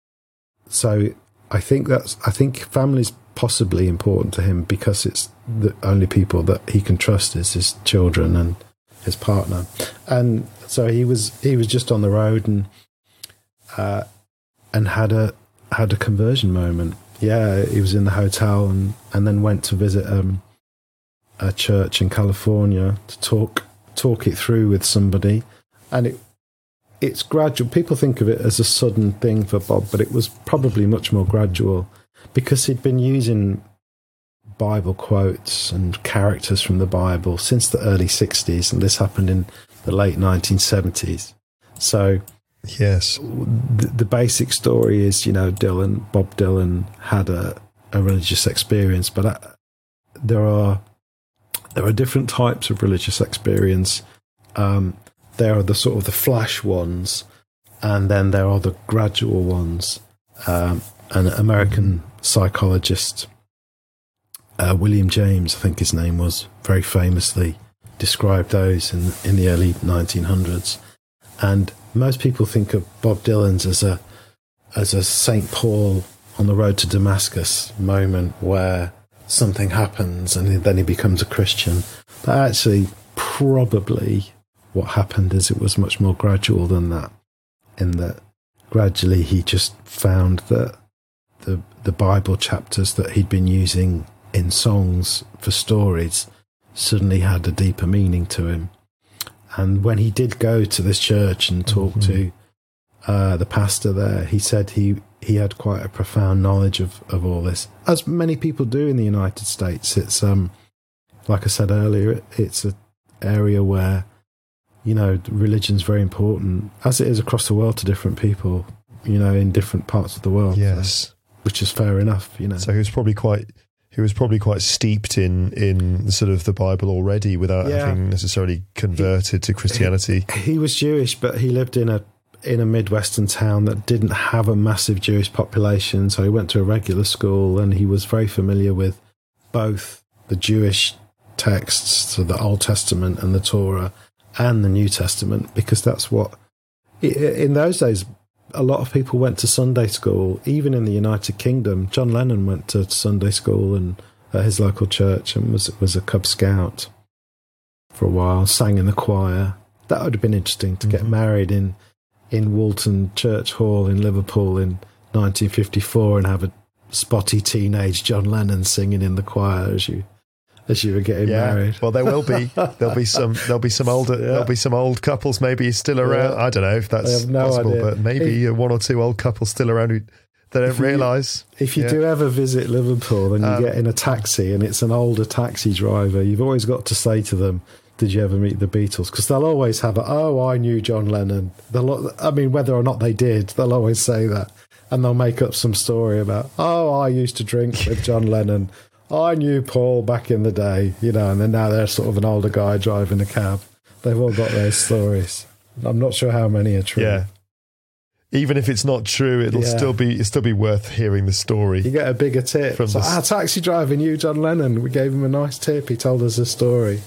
Speaker 5: so I think that's I think family's possibly important to him because it's the only people that he can trust is his children and his partner. And so he was he was just on the road and uh, and had a had a conversion moment. Yeah, he was in the hotel and, and then went to visit um, a church in California to talk talk it through with somebody. And it it's gradual. People think of it as a sudden thing for Bob, but it was probably much more gradual because he'd been using Bible quotes and characters from the Bible since the early sixties, and this happened in the late nineteen seventies. So
Speaker 4: yes,
Speaker 5: the, the basic story is, you know, Dylan, Bob Dylan had a, a religious experience, but I, there are there are different types of religious experience. Um, there are the sort of the flash ones, and then there are the gradual ones. Um, an American psychologist, uh, William James, I think his name was, very famously described those in in the early nineteen hundreds, and most people think of Bob Dylan's as a as a Saint Paul on the road to Damascus moment where something happens and then he becomes a Christian. But actually, probably what happened is it was much more gradual than that, in that gradually he just found that the the Bible chapters that he'd been using in songs for stories suddenly had a deeper meaning to him. And when he did go to this church and talk mm-hmm. to uh, the pastor there, he said he, he had quite a profound knowledge of, of all this, as many people do in the United States. It's um, like I said earlier, it's an area where, you know, religion's very important, as it is across the world to different people, you know, in different parts of the world.
Speaker 4: Yes,
Speaker 5: so, which is fair enough, you know.
Speaker 4: So he was probably quite. He was probably quite steeped in, in sort of the Bible already without yeah. having necessarily converted
Speaker 5: he,
Speaker 4: to Christianity.
Speaker 5: He, he was Jewish, but he lived in a in a Midwestern town that didn't have a massive Jewish population, so he went to a regular school and he was very familiar with both the Jewish texts, so the Old Testament and the Torah, and the New Testament, because that's what... In those days, a lot of people went to Sunday school, even in the United Kingdom. John Lennon went to Sunday school and at his local church and was was a Cub Scout for a while, sang in the choir. That would have been interesting to mm-hmm. get married in in Walton Church Hall in Liverpool in nineteen fifty-four and have a spotty teenage John Lennon singing in the choir as you as you were getting
Speaker 4: yeah.
Speaker 5: married.
Speaker 4: Well, there will be there'll be some there'll be some older yeah. there'll be some old couples maybe still around. Yeah. I don't know if that's no possible, idea. But maybe if, one or two old couples still around who They don't
Speaker 5: If you-
Speaker 4: realise.
Speaker 5: If you
Speaker 4: Yeah.
Speaker 5: do ever visit Liverpool and you
Speaker 4: Um,
Speaker 5: get in a taxi and it's an older taxi driver, you've always got to say to them, "Did you ever meet the Beatles?" Because they'll always have a, "Oh, I knew John Lennon." They'll, I mean, whether or not they did, they'll always say that. And they'll make up some story about, "Oh, I used to drink with John Lennon. I knew Paul back in the day," you know, and then now they're sort of an older guy driving a cab. They've all got those stories. I'm not sure how many are true.
Speaker 4: Yeah. Even if it's not true, it'll
Speaker 5: Yeah.
Speaker 4: still be it'll still be worth hearing the story.
Speaker 5: You get a bigger tip.
Speaker 4: From
Speaker 5: It's
Speaker 4: the
Speaker 5: like,
Speaker 4: s-
Speaker 5: "Ah, taxi driver knew John Lennon. We gave him a nice tip. He told us a story."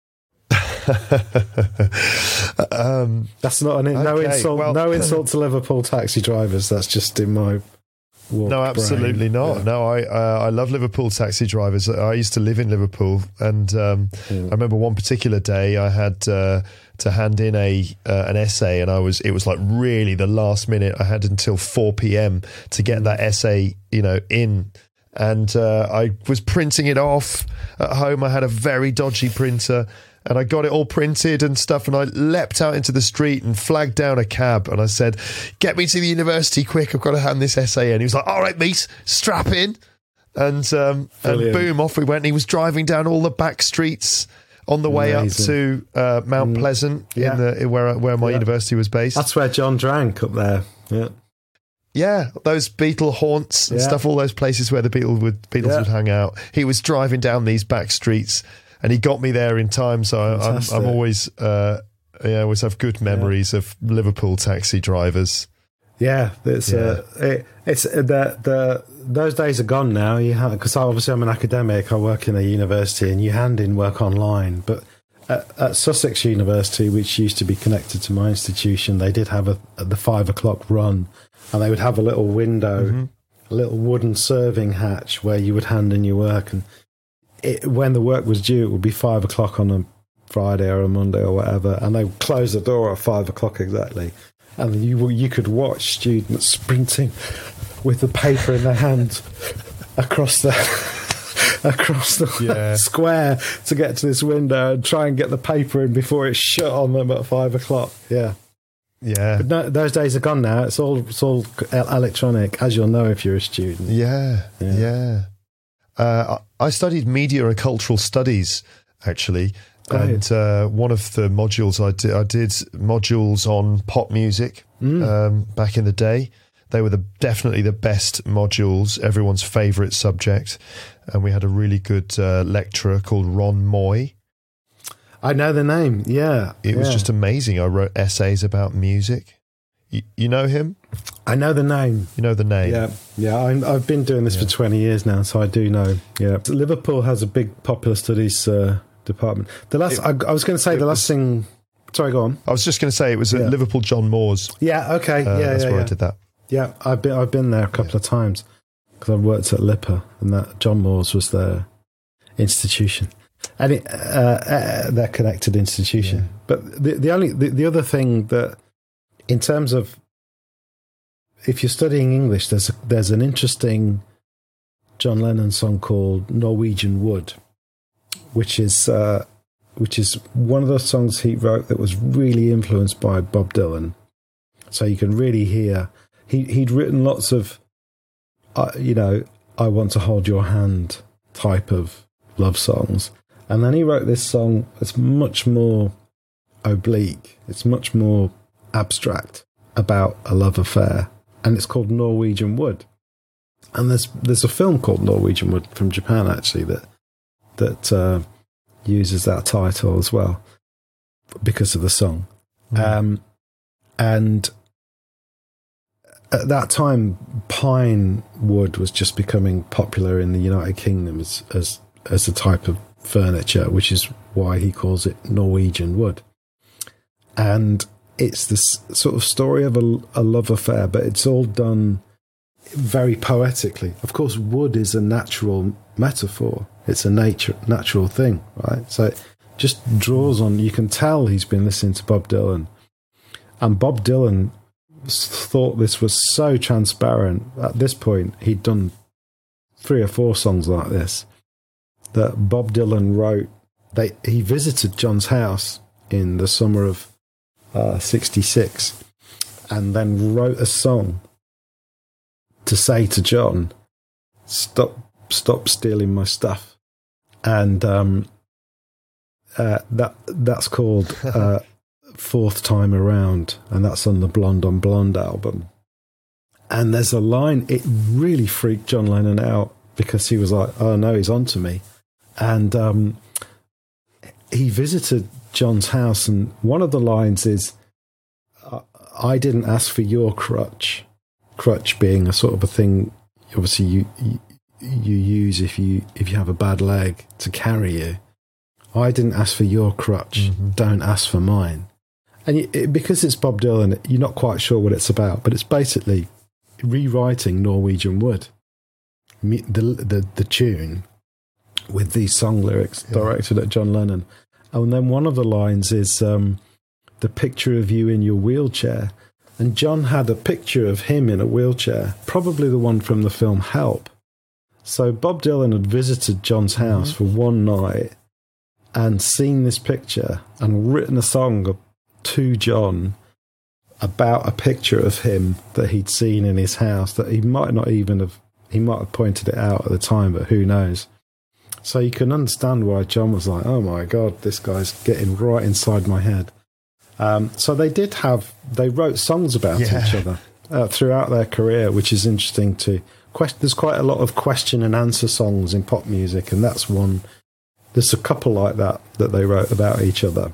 Speaker 4: um,
Speaker 5: That's not an no
Speaker 4: Okay,
Speaker 5: insult.
Speaker 4: well-
Speaker 5: no insult to Liverpool taxi drivers. That's just in my warped
Speaker 4: no, absolutely
Speaker 5: brain.
Speaker 4: not.
Speaker 5: Yeah.
Speaker 4: No, I uh, I love Liverpool taxi drivers. I used to live in Liverpool, and um,
Speaker 5: Mm.
Speaker 4: I remember one particular day I had uh, to hand in a uh, an essay, and I was it was like really the last minute. I had until four p.m. to get that essay, you know, in. And uh, I was printing it off at home. I had a very dodgy printer, and I got it all printed and stuff. And I leapt out into the street and flagged down a cab. And I said, "Get me to the university quick. I've got to hand this essay in." He was like, "All right, mate, strap in." And um, and
Speaker 5: Brilliant.
Speaker 4: boom, off we went. He was driving down all the back streets on the way
Speaker 5: Amazing.
Speaker 4: up to uh, Mount Pleasant,
Speaker 5: Yeah.
Speaker 4: in the where where my
Speaker 5: Yeah.
Speaker 4: university was based.
Speaker 5: That's where John drank up there. Yeah.
Speaker 4: Yeah, those Beatle haunts and
Speaker 5: Yeah.
Speaker 4: stuff, all those places where the Beatles would Beatles
Speaker 5: Yeah.
Speaker 4: would hang out. He was driving down these back streets, and he got me there in time. So I, I'm,
Speaker 5: Fantastic.
Speaker 4: I'm always, uh, yeah, I always have good memories of Liverpool taxi drivers.
Speaker 5: Yeah, it's
Speaker 4: Yeah.
Speaker 5: Uh, it, it's uh, the the those days are gone now. You have because obviously I'm an academic. I work in a university, and you hand in work online. But at, at Sussex University, which used to be connected to my institution, they did have a, the five o'clock run, and they would have a little window,
Speaker 4: Mm-hmm.
Speaker 5: a little wooden serving hatch where you would hand in your work, and it, when the work was due, it would be five o'clock on a Friday or a Monday or whatever, and they would close the door at five o'clock exactly. And you you could watch students sprinting with the paper in their hand across the across the
Speaker 4: Yeah.
Speaker 5: square to get to this window and try and get the paper in before it's shut on them at five o'clock. Yeah,
Speaker 4: Yeah,
Speaker 5: but no, those days are gone now. It's all it's all el- electronic, as you'll know if you're a student.
Speaker 4: yeah,
Speaker 5: Yeah.
Speaker 4: yeah. Uh, I I studied media and cultural studies, actually.
Speaker 5: Great.
Speaker 4: And uh, one of the modules I did, I did modules on pop music
Speaker 5: Mm.
Speaker 4: um, back in the day. They were the definitely the best modules, everyone's favourite subject. And we had a really good uh, lecturer called Ron Moy.
Speaker 5: I know the name. Yeah,
Speaker 4: It was
Speaker 5: yeah.
Speaker 4: just amazing. I wrote essays about music. You, you know him?
Speaker 5: I know the name.
Speaker 4: You know the name?
Speaker 5: Yeah, yeah. I'm, I've been doing this for twenty years now, so I do know. Yeah, Liverpool has a big popular studies uh, department. The last, I, I was going to say, the last thing. Sorry, go on.
Speaker 4: I was just going to say it was at
Speaker 5: Yeah.
Speaker 4: Liverpool John Moores.
Speaker 5: Yeah, okay.
Speaker 4: Uh,
Speaker 5: yeah,
Speaker 4: that's
Speaker 5: yeah,
Speaker 4: where
Speaker 5: yeah.
Speaker 4: I did that.
Speaker 5: Yeah, I've been I've been there a couple of times because I've worked at Lipper, and that John Moores was their institution, and it, uh, uh, their connected institution.
Speaker 4: Yeah.
Speaker 5: But the the only the, the other thing that, in terms of, if you're studying English, there's a, there's an interesting John Lennon song called Norwegian Wood, which is uh, which is one of those songs he wrote that was really influenced by Bob Dylan. So you can really hear he he'd written lots of, uh, you know, I Want to Hold Your Hand type of love songs, and then he wrote this song that's much more oblique. It's much more abstract about a love affair, and it's called Norwegian Wood. And there's there's a film called Norwegian Wood from Japan actually that that uh, uses that title as well because of the song.
Speaker 4: Mm.
Speaker 5: Um, and at that time, pine wood was just becoming popular in the United Kingdom as as as a type of furniture, which is why he calls it Norwegian wood. And it's this sort of story of a, a love affair, but it's all done very poetically. Of course, wood is a natural metaphor. It's a nature natural thing, right? So it just draws on, you can tell he's been listening to Bob Dylan. And Bob Dylan thought this was so transparent. At this point, he'd done three or four songs like this, that Bob Dylan wrote. They, he visited John's house in the summer of uh, sixty-six and then wrote a song to say to John, stop, stop stealing my stuff. And um, uh, that that's called uh, Fourth Time Around, and that's on the Blonde on Blonde album. And there's a line, it really freaked John Lennon out, because he was like, oh no, he's onto me. And um, he visited John's house, and one of the lines is, I didn't ask for your crutch. Crutch being a sort of a thing, obviously you, you you use if you if you have a bad leg to carry you. I didn't ask for your crutch. Mm-hmm. Don't ask for mine. And it, because it's Bob Dylan, you're not quite sure what it's about, but it's basically rewriting Norwegian Wood, the the, the tune, with these song lyrics yeah. directed at John Lennon. And then one of the lines is um, the picture of you in your wheelchair. And John had a picture of him in a wheelchair, probably the one from the film Help. So Bob Dylan had visited John's house mm-hmm. for one night and seen this picture and written a song to John about a picture of him that he'd seen in his house that he might not even have, he might have pointed it out at the time, but who knows. So you can understand why John was like, oh my God, this guy's getting right inside my head. Um, so they did have, they wrote songs about yeah. each other uh, throughout their career, which is interesting to question. There's quite a lot of question and answer songs in pop music, and that's one. There's a couple like that that they wrote about each other.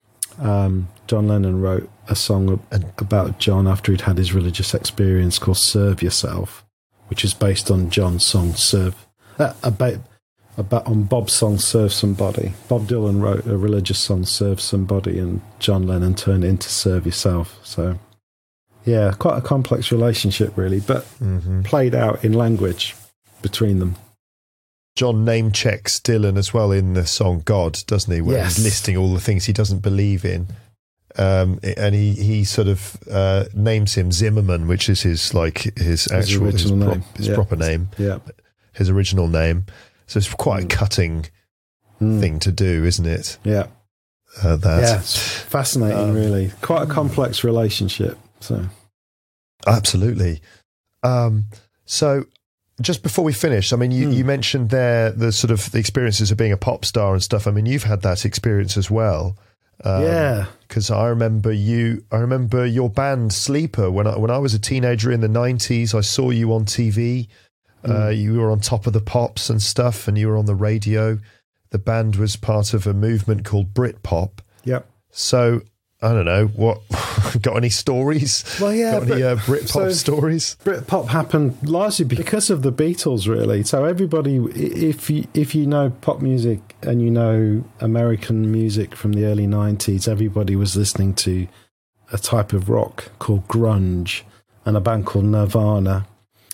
Speaker 5: Um, John Lennon wrote a song about John after he'd had his religious experience called Serve Yourself, which is based on John's song Serve, uh, about, about on Bob's song Serve Somebody. Bob Dylan wrote a religious song Serve Somebody, and John Lennon turned it into Serve Yourself. So yeah, quite a complex relationship really, but mm-hmm. played out in language between them.
Speaker 4: John name checks Dylan as well in the song God, doesn't he? Where
Speaker 5: yes.
Speaker 4: he's listing all the things he doesn't believe in. Um, and he, he sort of uh, names him Zimmerman, which is his like his actual his, his, pro- his yeah. proper name,
Speaker 5: yeah.
Speaker 4: his original name. So it's quite
Speaker 5: mm.
Speaker 4: a cutting
Speaker 5: mm.
Speaker 4: thing to do, isn't it?
Speaker 5: Yeah,
Speaker 4: uh, that
Speaker 5: yeah, it's fascinating, um, really. Quite a complex relationship. So
Speaker 4: absolutely. Um, so. Just before we finish, I mean, you, mm. you mentioned there the sort of the experiences of being a pop star and stuff. I mean, you've had that experience as well. Um,
Speaker 5: yeah.
Speaker 4: Because I remember you, I remember your band Sleeper when I, when I was a teenager in the nineties. I saw you on T V. Mm. Uh, you were on Top of the Pops and stuff, and you were on the radio. The band was part of a movement called Britpop.
Speaker 5: Yep.
Speaker 4: So I don't know what. Got any stories?
Speaker 5: Well, yeah,
Speaker 4: got any uh, Britpop
Speaker 5: so
Speaker 4: stories?
Speaker 5: Britpop happened largely because of the Beatles, really. So everybody, if you if you know pop music and you know American music from the early nineties, everybody was listening to a type of rock called grunge and a band called Nirvana,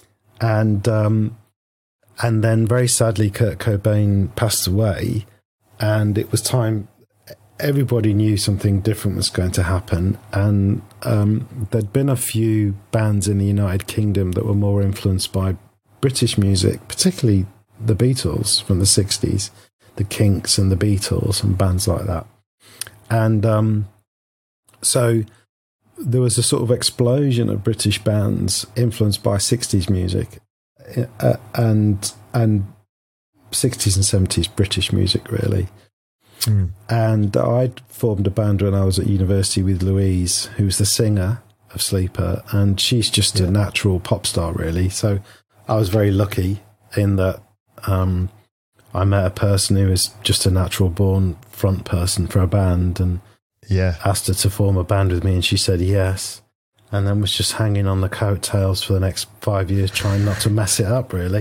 Speaker 5: and um, and then very sadly Kurt Cobain passed away, and it was time. Everybody knew something different was going to happen, and um, there'd been a few bands in the United Kingdom that were more influenced by British music, particularly the Beatles from the sixties, the Kinks and the Beatles and bands like that. And um, so there was a sort of explosion of British bands influenced by sixties music uh, and and sixties and seventies British music, really. Mm. And I'd formed a band when I was at university with Louise, who's the singer of Sleeper, and she's just yeah. a natural pop star, really. So I was very lucky in that um, I met a person who was just a natural born front person for a band, and
Speaker 4: yeah.
Speaker 5: asked her to form a band with me, and she said yes. And then was just hanging on the coattails for the next five years, trying not to mess it up, really.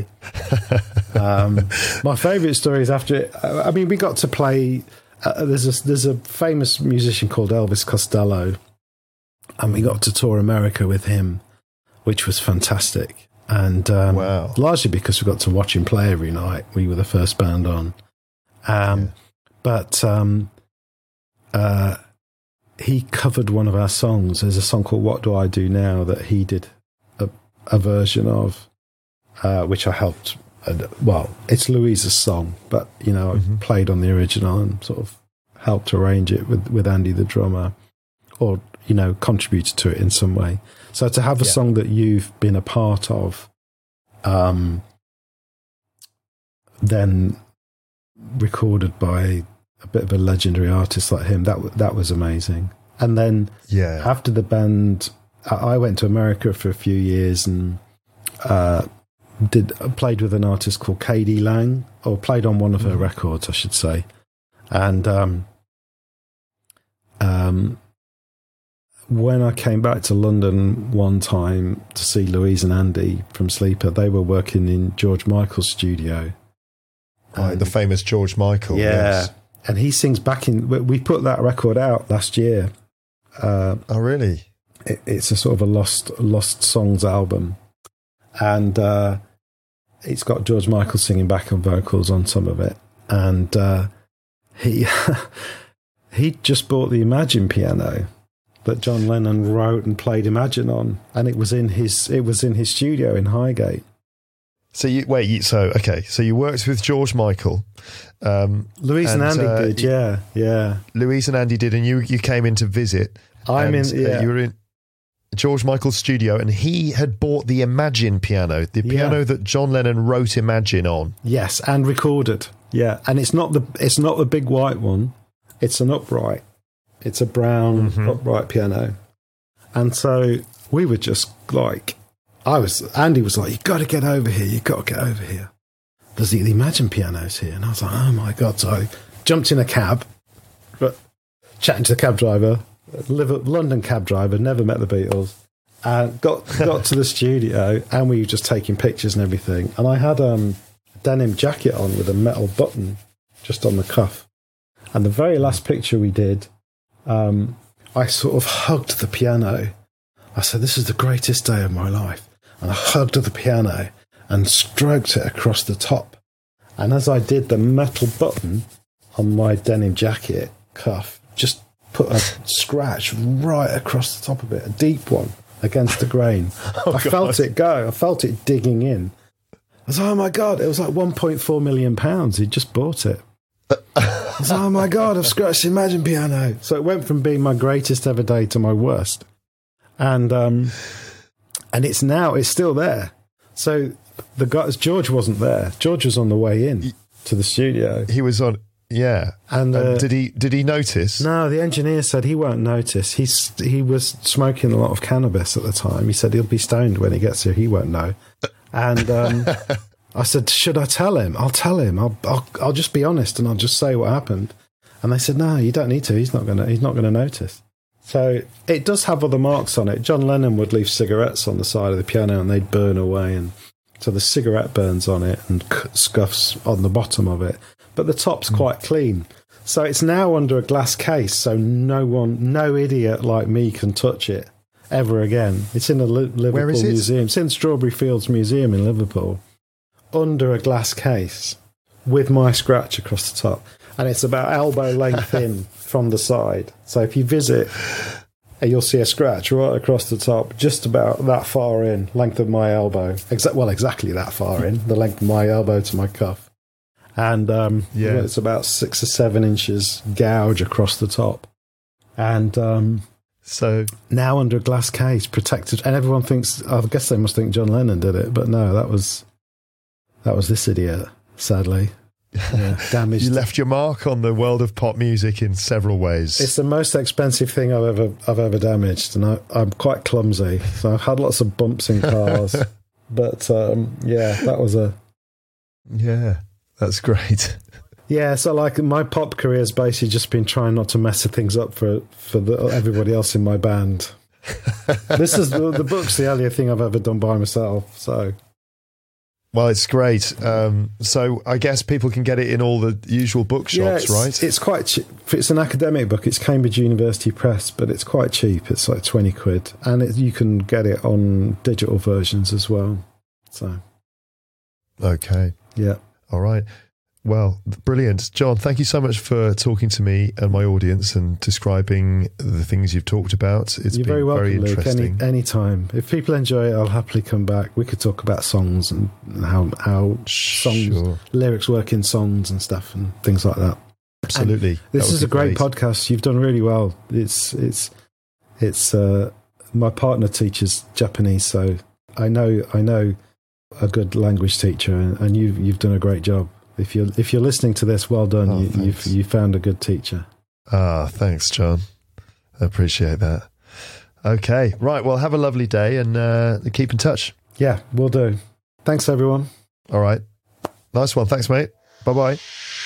Speaker 5: um, my favourite story is after it. I mean, we got to play. Uh, there's a there's a famous musician called Elvis Costello, and we got to tour America with him, which was fantastic. And um,
Speaker 4: wow.
Speaker 5: largely because we got to watch him play every night. We were the first band on. Um, yeah. But um, uh, he covered one of our songs. There's a song called What Do I Do Now that he did a, a version of, uh, which I helped. Uh, well, it's Louise's song, but, you know, mm-hmm. I played on the original and sort of helped arrange it with, with Andy, the drummer, or, you know, contributed to it in some way. So to have a
Speaker 4: yeah.
Speaker 5: song that you've been a part of Um, then recorded by a bit of a legendary artist like him. That w- that was amazing. And then
Speaker 4: Yeah.
Speaker 5: after the band, I, I went to America for a few years and uh, did played with an artist called K D Lang, or played on one of her records, I should say. And um, um, when I came back to London one time to see Louise and Andy from Sleeper, they were working in George Michael's studio.
Speaker 4: Right,
Speaker 5: And-
Speaker 4: the famous George Michael.
Speaker 5: yeah.
Speaker 4: Yes.
Speaker 5: And he sings back in. we- We put that record out last year. Uh,
Speaker 4: Oh, really?
Speaker 5: it, it's a sort of a lost lost songs album, and uh, it's got George Michael singing back on vocals on some of it. And uh, he he just bought the Imagine piano that John Lennon wrote and played Imagine on, and it was in his it was in his studio in Highgate.
Speaker 4: So you wait. You, so okay. So you worked with George Michael. Um,
Speaker 5: Louise and,
Speaker 4: And,
Speaker 5: Andy
Speaker 4: uh,
Speaker 5: did, yeah, yeah.
Speaker 4: Louise and Andy did, and you you came in to visit.
Speaker 5: I'm
Speaker 4: and,
Speaker 5: in, yeah.
Speaker 4: Uh, you were in George Michael's studio, and he had bought the Imagine piano, the
Speaker 5: Yeah.
Speaker 4: piano that John Lennon wrote Imagine on.
Speaker 5: Yes, and recorded. Yeah, and it's not the it's not the big white one. It's an upright. It's a brown
Speaker 4: Mm-hmm.
Speaker 5: upright piano. And so we were just like, I was. Andy was like, "You got to get over here. You got to get over here. There's the, the Imagine pianos here." And I was like, "Oh my god!" So I jumped in a cab, but chatting to the cab driver, live, London cab driver, never met the Beatles. And got got to the studio, and we were just taking pictures and everything. And I had um, a denim jacket on with a metal button just on the cuff. And the very last picture we did, um, I sort of hugged the piano. I said, "This is the greatest day of my life." And I hugged the piano and stroked it across the top. And as I did, the metal button on my denim jacket cuff just put a scratch right across the top of it, a deep one against the grain.
Speaker 4: Oh,
Speaker 5: I felt it go. I felt it digging in. I was like, "Oh my God," it was like one point four million pounds. He'd just bought it. I was like, "Oh my God, I've scratched the Imagine piano." So it went from being my greatest ever day to my worst. And um, and it's now, it's still there. So the guys, George wasn't there. George was on the way in to the studio.
Speaker 4: He was on. Yeah.
Speaker 5: And, uh,
Speaker 4: And did he did he notice?
Speaker 5: No, the engineer said he won't notice. He's he was smoking a lot of cannabis at the time. He said he'll be stoned when he gets here. He won't know. And um, I said, "Should I tell him? I'll tell him. I'll, I'll I'll just be honest and I'll just say what happened." And they said, "No, you don't need to. He's not gonna he's not gonna notice." So it does have other marks on it. John Lennon would leave cigarettes on the side of the piano and they'd burn away, and so the cigarette burns on it and scuffs on the bottom of it. But the top's quite clean. So it's now under a glass case, so no one, no idiot like me can touch it ever again. It's in the Li- Liverpool
Speaker 4: Where is it?
Speaker 5: Museum. It's in Strawberry Fields Museum in Liverpool, under a glass case with my scratch across the top. And it's about elbow length in from the side. So if you visit, you'll see a scratch right across the top, just about that far in, length of my elbow. Exa- well, exactly that far in, the length of my elbow to my cuff. And um,
Speaker 4: Yeah.
Speaker 5: yeah, it's about six or seven inches gouge across the top. And um,
Speaker 4: So
Speaker 5: now under a glass case, protected. And everyone thinks, I guess they must think John Lennon did it. But no, that was that was this idiot, sadly. Yeah, damaged.
Speaker 4: you left your mark on the world of pop music in several ways.
Speaker 5: It's the most expensive thing I've ever I've ever damaged, and I, I'm quite clumsy, so I've had lots of bumps in cars. But um, yeah, that was a
Speaker 4: Yeah, that's great.
Speaker 5: yeah. So like my pop career has basically just been trying not to mess things up for for the, everybody else in my band. This is the, the book's the only thing I've ever done by myself. So
Speaker 4: Well, it's great. Um, so I guess people can get it in all the usual bookshops,
Speaker 5: it's,
Speaker 4: right?
Speaker 5: It's quite cheap. It's an academic book. It's Cambridge University Press, but it's quite cheap. It's like twenty quid, and it, you can get it on digital versions as well. So
Speaker 4: Okay.
Speaker 5: yeah.
Speaker 4: All right. Well, brilliant. John, thank you so much for talking to me and my audience and describing the things you've talked about. It's
Speaker 5: You're
Speaker 4: been
Speaker 5: very welcome,
Speaker 4: very
Speaker 5: Luke.
Speaker 4: interesting.
Speaker 5: Any time. If people enjoy it, I'll happily come back. We could talk about songs and how how songs,
Speaker 4: Sure.
Speaker 5: lyrics work in songs and stuff and things like that.
Speaker 4: Absolutely.
Speaker 5: And this
Speaker 4: That
Speaker 5: is
Speaker 4: would
Speaker 5: a
Speaker 4: be
Speaker 5: great, podcast. You've done really well. It's it's it's. Uh, my partner teaches Japanese, so I know I know a good language teacher, and, and you've you've done a great job. If you're if you're listening to this, well done.
Speaker 8: Oh,
Speaker 5: you, you've you found a good teacher.
Speaker 8: Ah, thanks, John. I appreciate that. Okay, right. Well, have a lovely day and uh, keep in touch.
Speaker 5: Yeah, we'll do. Thanks, everyone.
Speaker 8: All right. Nice one. Thanks, mate. Bye-bye.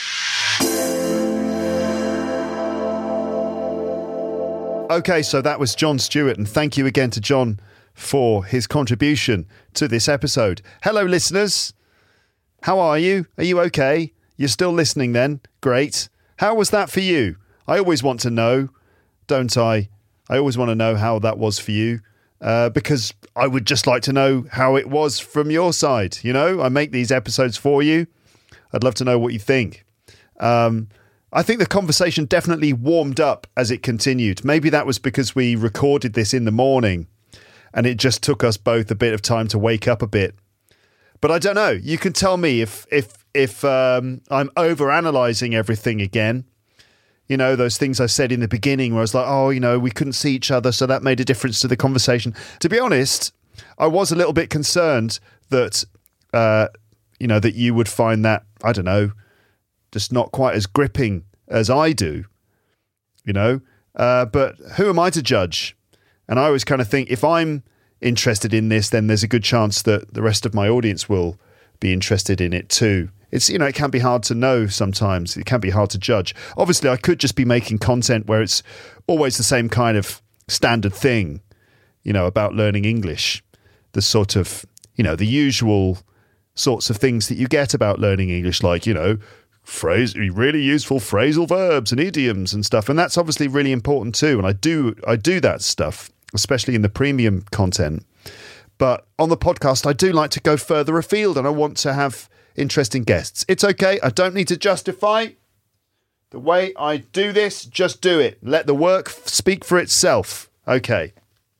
Speaker 4: Okay, so that was Jon Stewart, and thank you again to Jon for his contribution to this episode. Hello, listeners. How are you? Are you okay? You're still listening then? Great. How was that for you? I always want to know, don't I? I always want to know how that was for you, uh, because I would just like to know how it was from your side. You know, I make these episodes for you. I'd love to know what you think. Um, I think the conversation definitely warmed up as it continued. Maybe that was because we recorded this in the morning and it just took us both a bit of time to wake up a bit. But I don't know. You can tell me if if if um, I'm overanalyzing everything again. You know, those things I said in the beginning where I was like, oh, you know, we couldn't see each other, so that made a difference to the conversation. To be honest, I was a little bit concerned that, uh, you know, that you would find that, I don't know, just not quite as gripping as I do, you know. Uh, but who am I to judge? And I always kind of think if I'm interested in this, then there's a good chance that the rest of my audience will be interested in it too. It's, you know, it can be hard to know sometimes. It can be hard to judge. Obviously, I could just be making content where it's always the same kind of standard thing, you know, about learning English. The sort of, you know, the usual sorts of things that you get about learning English, like, you know, phrase, really useful phrasal verbs and idioms and stuff. And that's obviously really important too. And I do, I do that stuff, especially in the premium content. But on the podcast, I do like to go further afield and I want to have interesting guests. It's okay. I don't need to justify the way I do this. Just do it. Let the work speak for itself. Okay.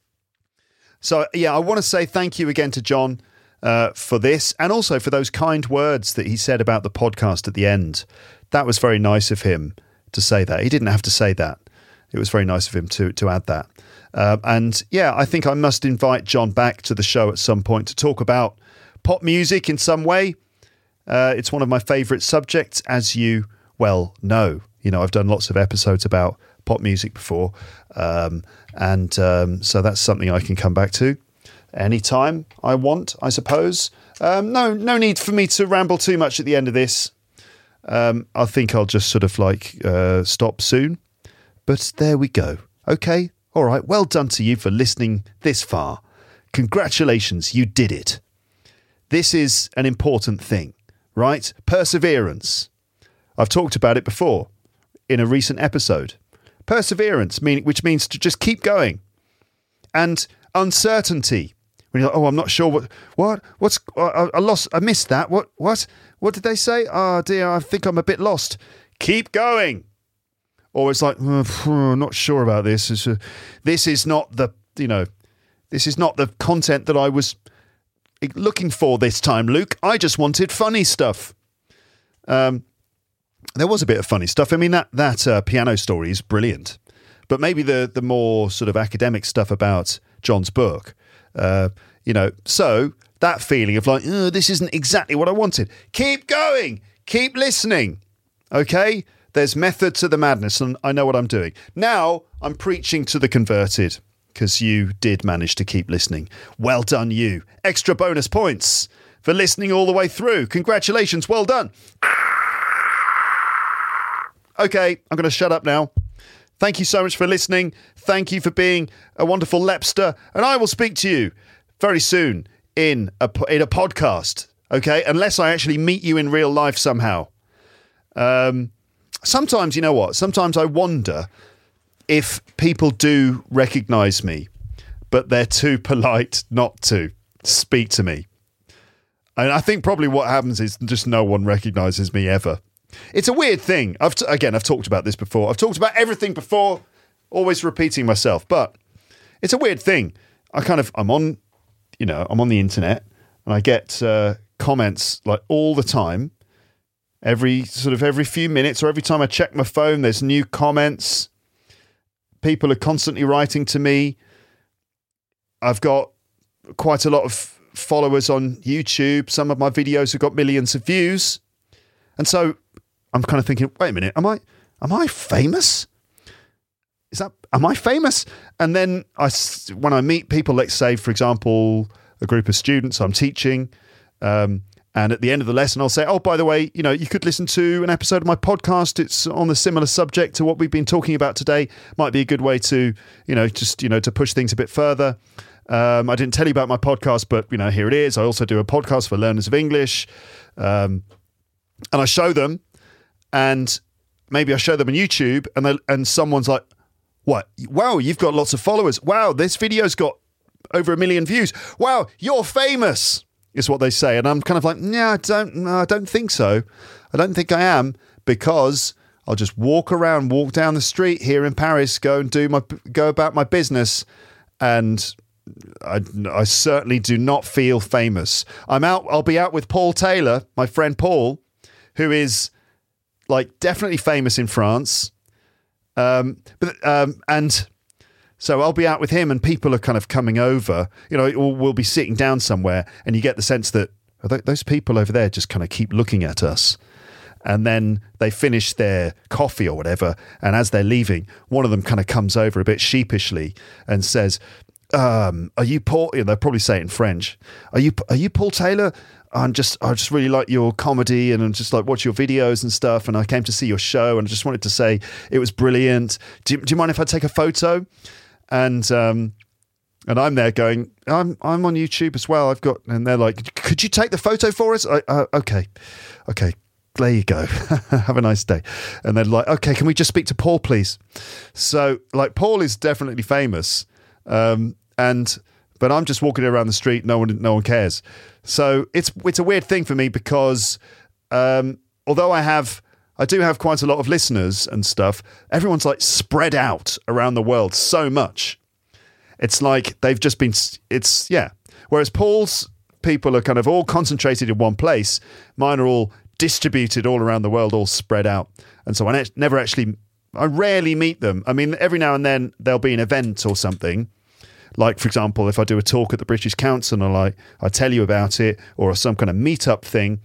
Speaker 4: So, yeah, I want to say thank you again to Jon uh, for this and also for those kind words that he said about the podcast at the end. That was very nice of him to say that. He didn't have to say that. It was very nice of him to, to add that. Uh, and, yeah, I think I must invite Jon back to the show at some point to talk about pop music in some way. Uh, it's one of my favourite subjects, as you well know. You know, I've done lots of episodes about pop music before, um, and um, so that's something I can come back to anytime I want, I suppose. Um, no, no need for me to ramble too much at the end of this. Um, I think I'll just sort of like uh, stop soon. But there we go. Okay, all right. Well done to you for listening this far. Congratulations, you did it. This is an important thing. Right? Perseverance. I've talked about it before in a recent episode. Perseverance, meaning, which means to just keep going. And uncertainty. When you're like, oh, I'm not sure what, what, what's, I, I lost, I missed that. What, what, what did they say? Oh dear, I think I'm a bit lost. Keep going. Or it's like, oh, not sure about this. It's a, this is not the, you know, this is not the content that I was looking for this time, Luke. I just wanted funny stuff. Um, there was a bit of funny stuff. I mean, that that uh, piano story is brilliant, but maybe the the more sort of academic stuff about Jon's book, uh, you know. So that feeling of like, oh, this isn't exactly what I wanted. Keep going. Keep listening. Okay. There's method to the madness, and I know what I'm doing. Now I'm preaching to the converted. Because you did manage to keep listening. Well done, you. Extra bonus points for listening all the way through. Congratulations. Well done. Okay, I'm going to shut up now. Thank you so much for listening. Thank you for being a wonderful Lepster. And I will speak to you very soon in a, in a podcast. Okay, unless I actually meet you in real life somehow. Um, sometimes, you know what? Sometimes I wonder if people do recognise me, but they're too polite not to speak to me. And I think probably what happens is just no one recognises me ever. It's a weird thing. I've t- again, I've talked about this before. I've talked about everything before, always repeating myself. But it's a weird thing. I kind of, I'm on, you know, I'm on the internet and I get uh, comments like all the time. Every sort of every few minutes or every time I check my phone, there's new comments. People are constantly writing to me. I've got quite a lot of followers on YouTube. Some of my videos have got millions of views. And so I'm kind of thinking, wait a minute, am I am I famous? Is that, am I famous? And then I, when I meet people, let's say, for example, a group of students I'm teaching, um, and at the end of the lesson, I'll say, oh, by the way, you know, you could listen to an episode of my podcast. It's on a similar subject to what we've been talking about today. Might be a good way to, you know, just, you know, to push things a bit further. Um, I didn't tell you about my podcast, but, you know, here it is. I also do a podcast for learners of English. Um, and I show them, and maybe I show them on YouTube, and they, and someone's like, what? Wow, you've got lots of followers. Wow, this video's got over a million views. Wow, you're famous, is what they say. And I'm kind of like, yeah, I don't, no, I don't think so. I don't think I am, because I'll just walk around, walk down the street here in Paris, go and do my, go about my business. And I, I certainly do not feel famous. I'm out, I'll be out with Paul Taylor, my friend Paul, who is like definitely famous in France. Um, but, um, and so I'll be out with him, and people are kind of coming over, you know, or we'll be sitting down somewhere, and you get the sense that oh, th- those people over there just kind of keep looking at us. And then they finish their coffee or whatever. And as they're leaving, one of them kind of comes over a bit sheepishly and says, um, are you Paul? You know, they'll probably say it in French. Are you, are you Paul Taylor? I'm just, I just really like your comedy, and I'm just like watch your videos and stuff. And I came to see your show, and I just wanted to say it was brilliant. Do you, do you mind if I take a photo? And um, and I'm there going, I'm I'm on YouTube as well. I've got, and they're like, could you take the photo for us? I, uh, okay, okay, there you go. Have a nice day. And they're like, okay, can we just speak to Paul, please? So like, Paul is definitely famous, um, and but I'm just walking around the street. No one, no one cares. So it's it's a weird thing for me, because um, although I have, I do have quite a lot of listeners and stuff, everyone's like spread out around the world so much. It's like they've just been, it's, yeah. Whereas Paul's people are kind of all concentrated in one place. Mine are all distributed all around the world, all spread out. And so I never actually, I rarely meet them. I mean, every now and then there'll be an event or something. Like, for example, if I do a talk at the British Council, and I like I tell you about it, or some kind of meetup thing,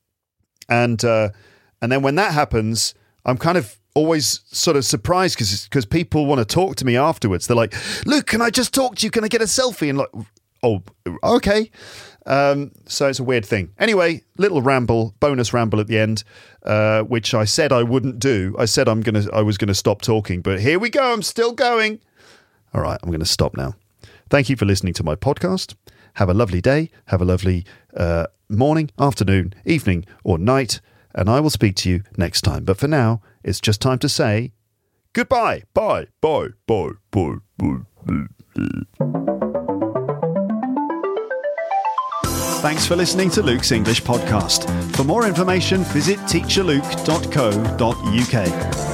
Speaker 4: and uh, and then when that happens, I'm kind of always sort of surprised, because because people want to talk to me afterwards. They're like, "Luke, can I just talk to you? Can I get a selfie?" And like, oh, okay. Um, so it's a weird thing. Anyway, little ramble, bonus ramble at the end, uh, which I said I wouldn't do. I said I'm gonna, I was gonna stop talking, but here we go. I'm still going. All right, I'm going to stop now. Thank you for listening to my podcast. Have a lovely day. Have a lovely uh, morning, afternoon, evening, or night. And I will speak to you next time. But for now, it's just time to say goodbye. Bye. Bye. Bye. Bye. Bye. Thanks for listening to Luke's English Podcast. For more information, visit teacher luke dot co dot uk.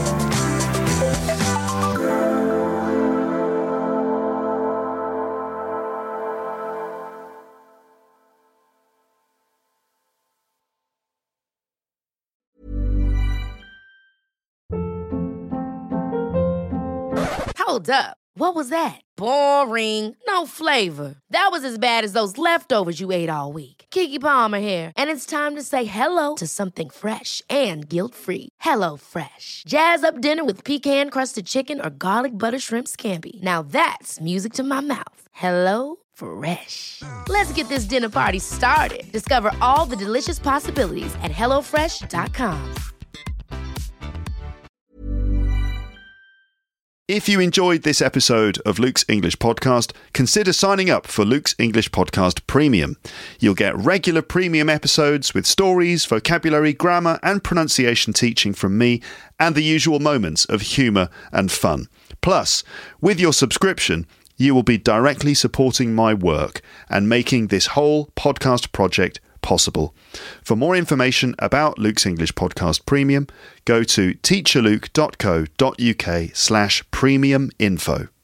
Speaker 9: Hold up. What was that? Boring. No flavor. That was as bad as those leftovers you ate all week. Keke Palmer here, and it's time to say hello to something fresh and guilt-free. Hello Fresh. Jazz up dinner with pecan-crusted chicken or garlic butter shrimp scampi. Now that's music to my mouth. Hello Fresh. Let's get this dinner party started. Discover all the delicious possibilities at hello fresh dot com.
Speaker 4: If you enjoyed this episode of Luke's English Podcast, consider signing up for Luke's English Podcast Premium. You'll get regular premium episodes with stories, vocabulary, grammar, and pronunciation teaching from me, and the usual moments of humour and fun. Plus, with your subscription, you will be directly supporting my work and making this whole podcast project possible. For more information about Luke's English Podcast Premium, go to teacher luke dot co dot uk slash premium info.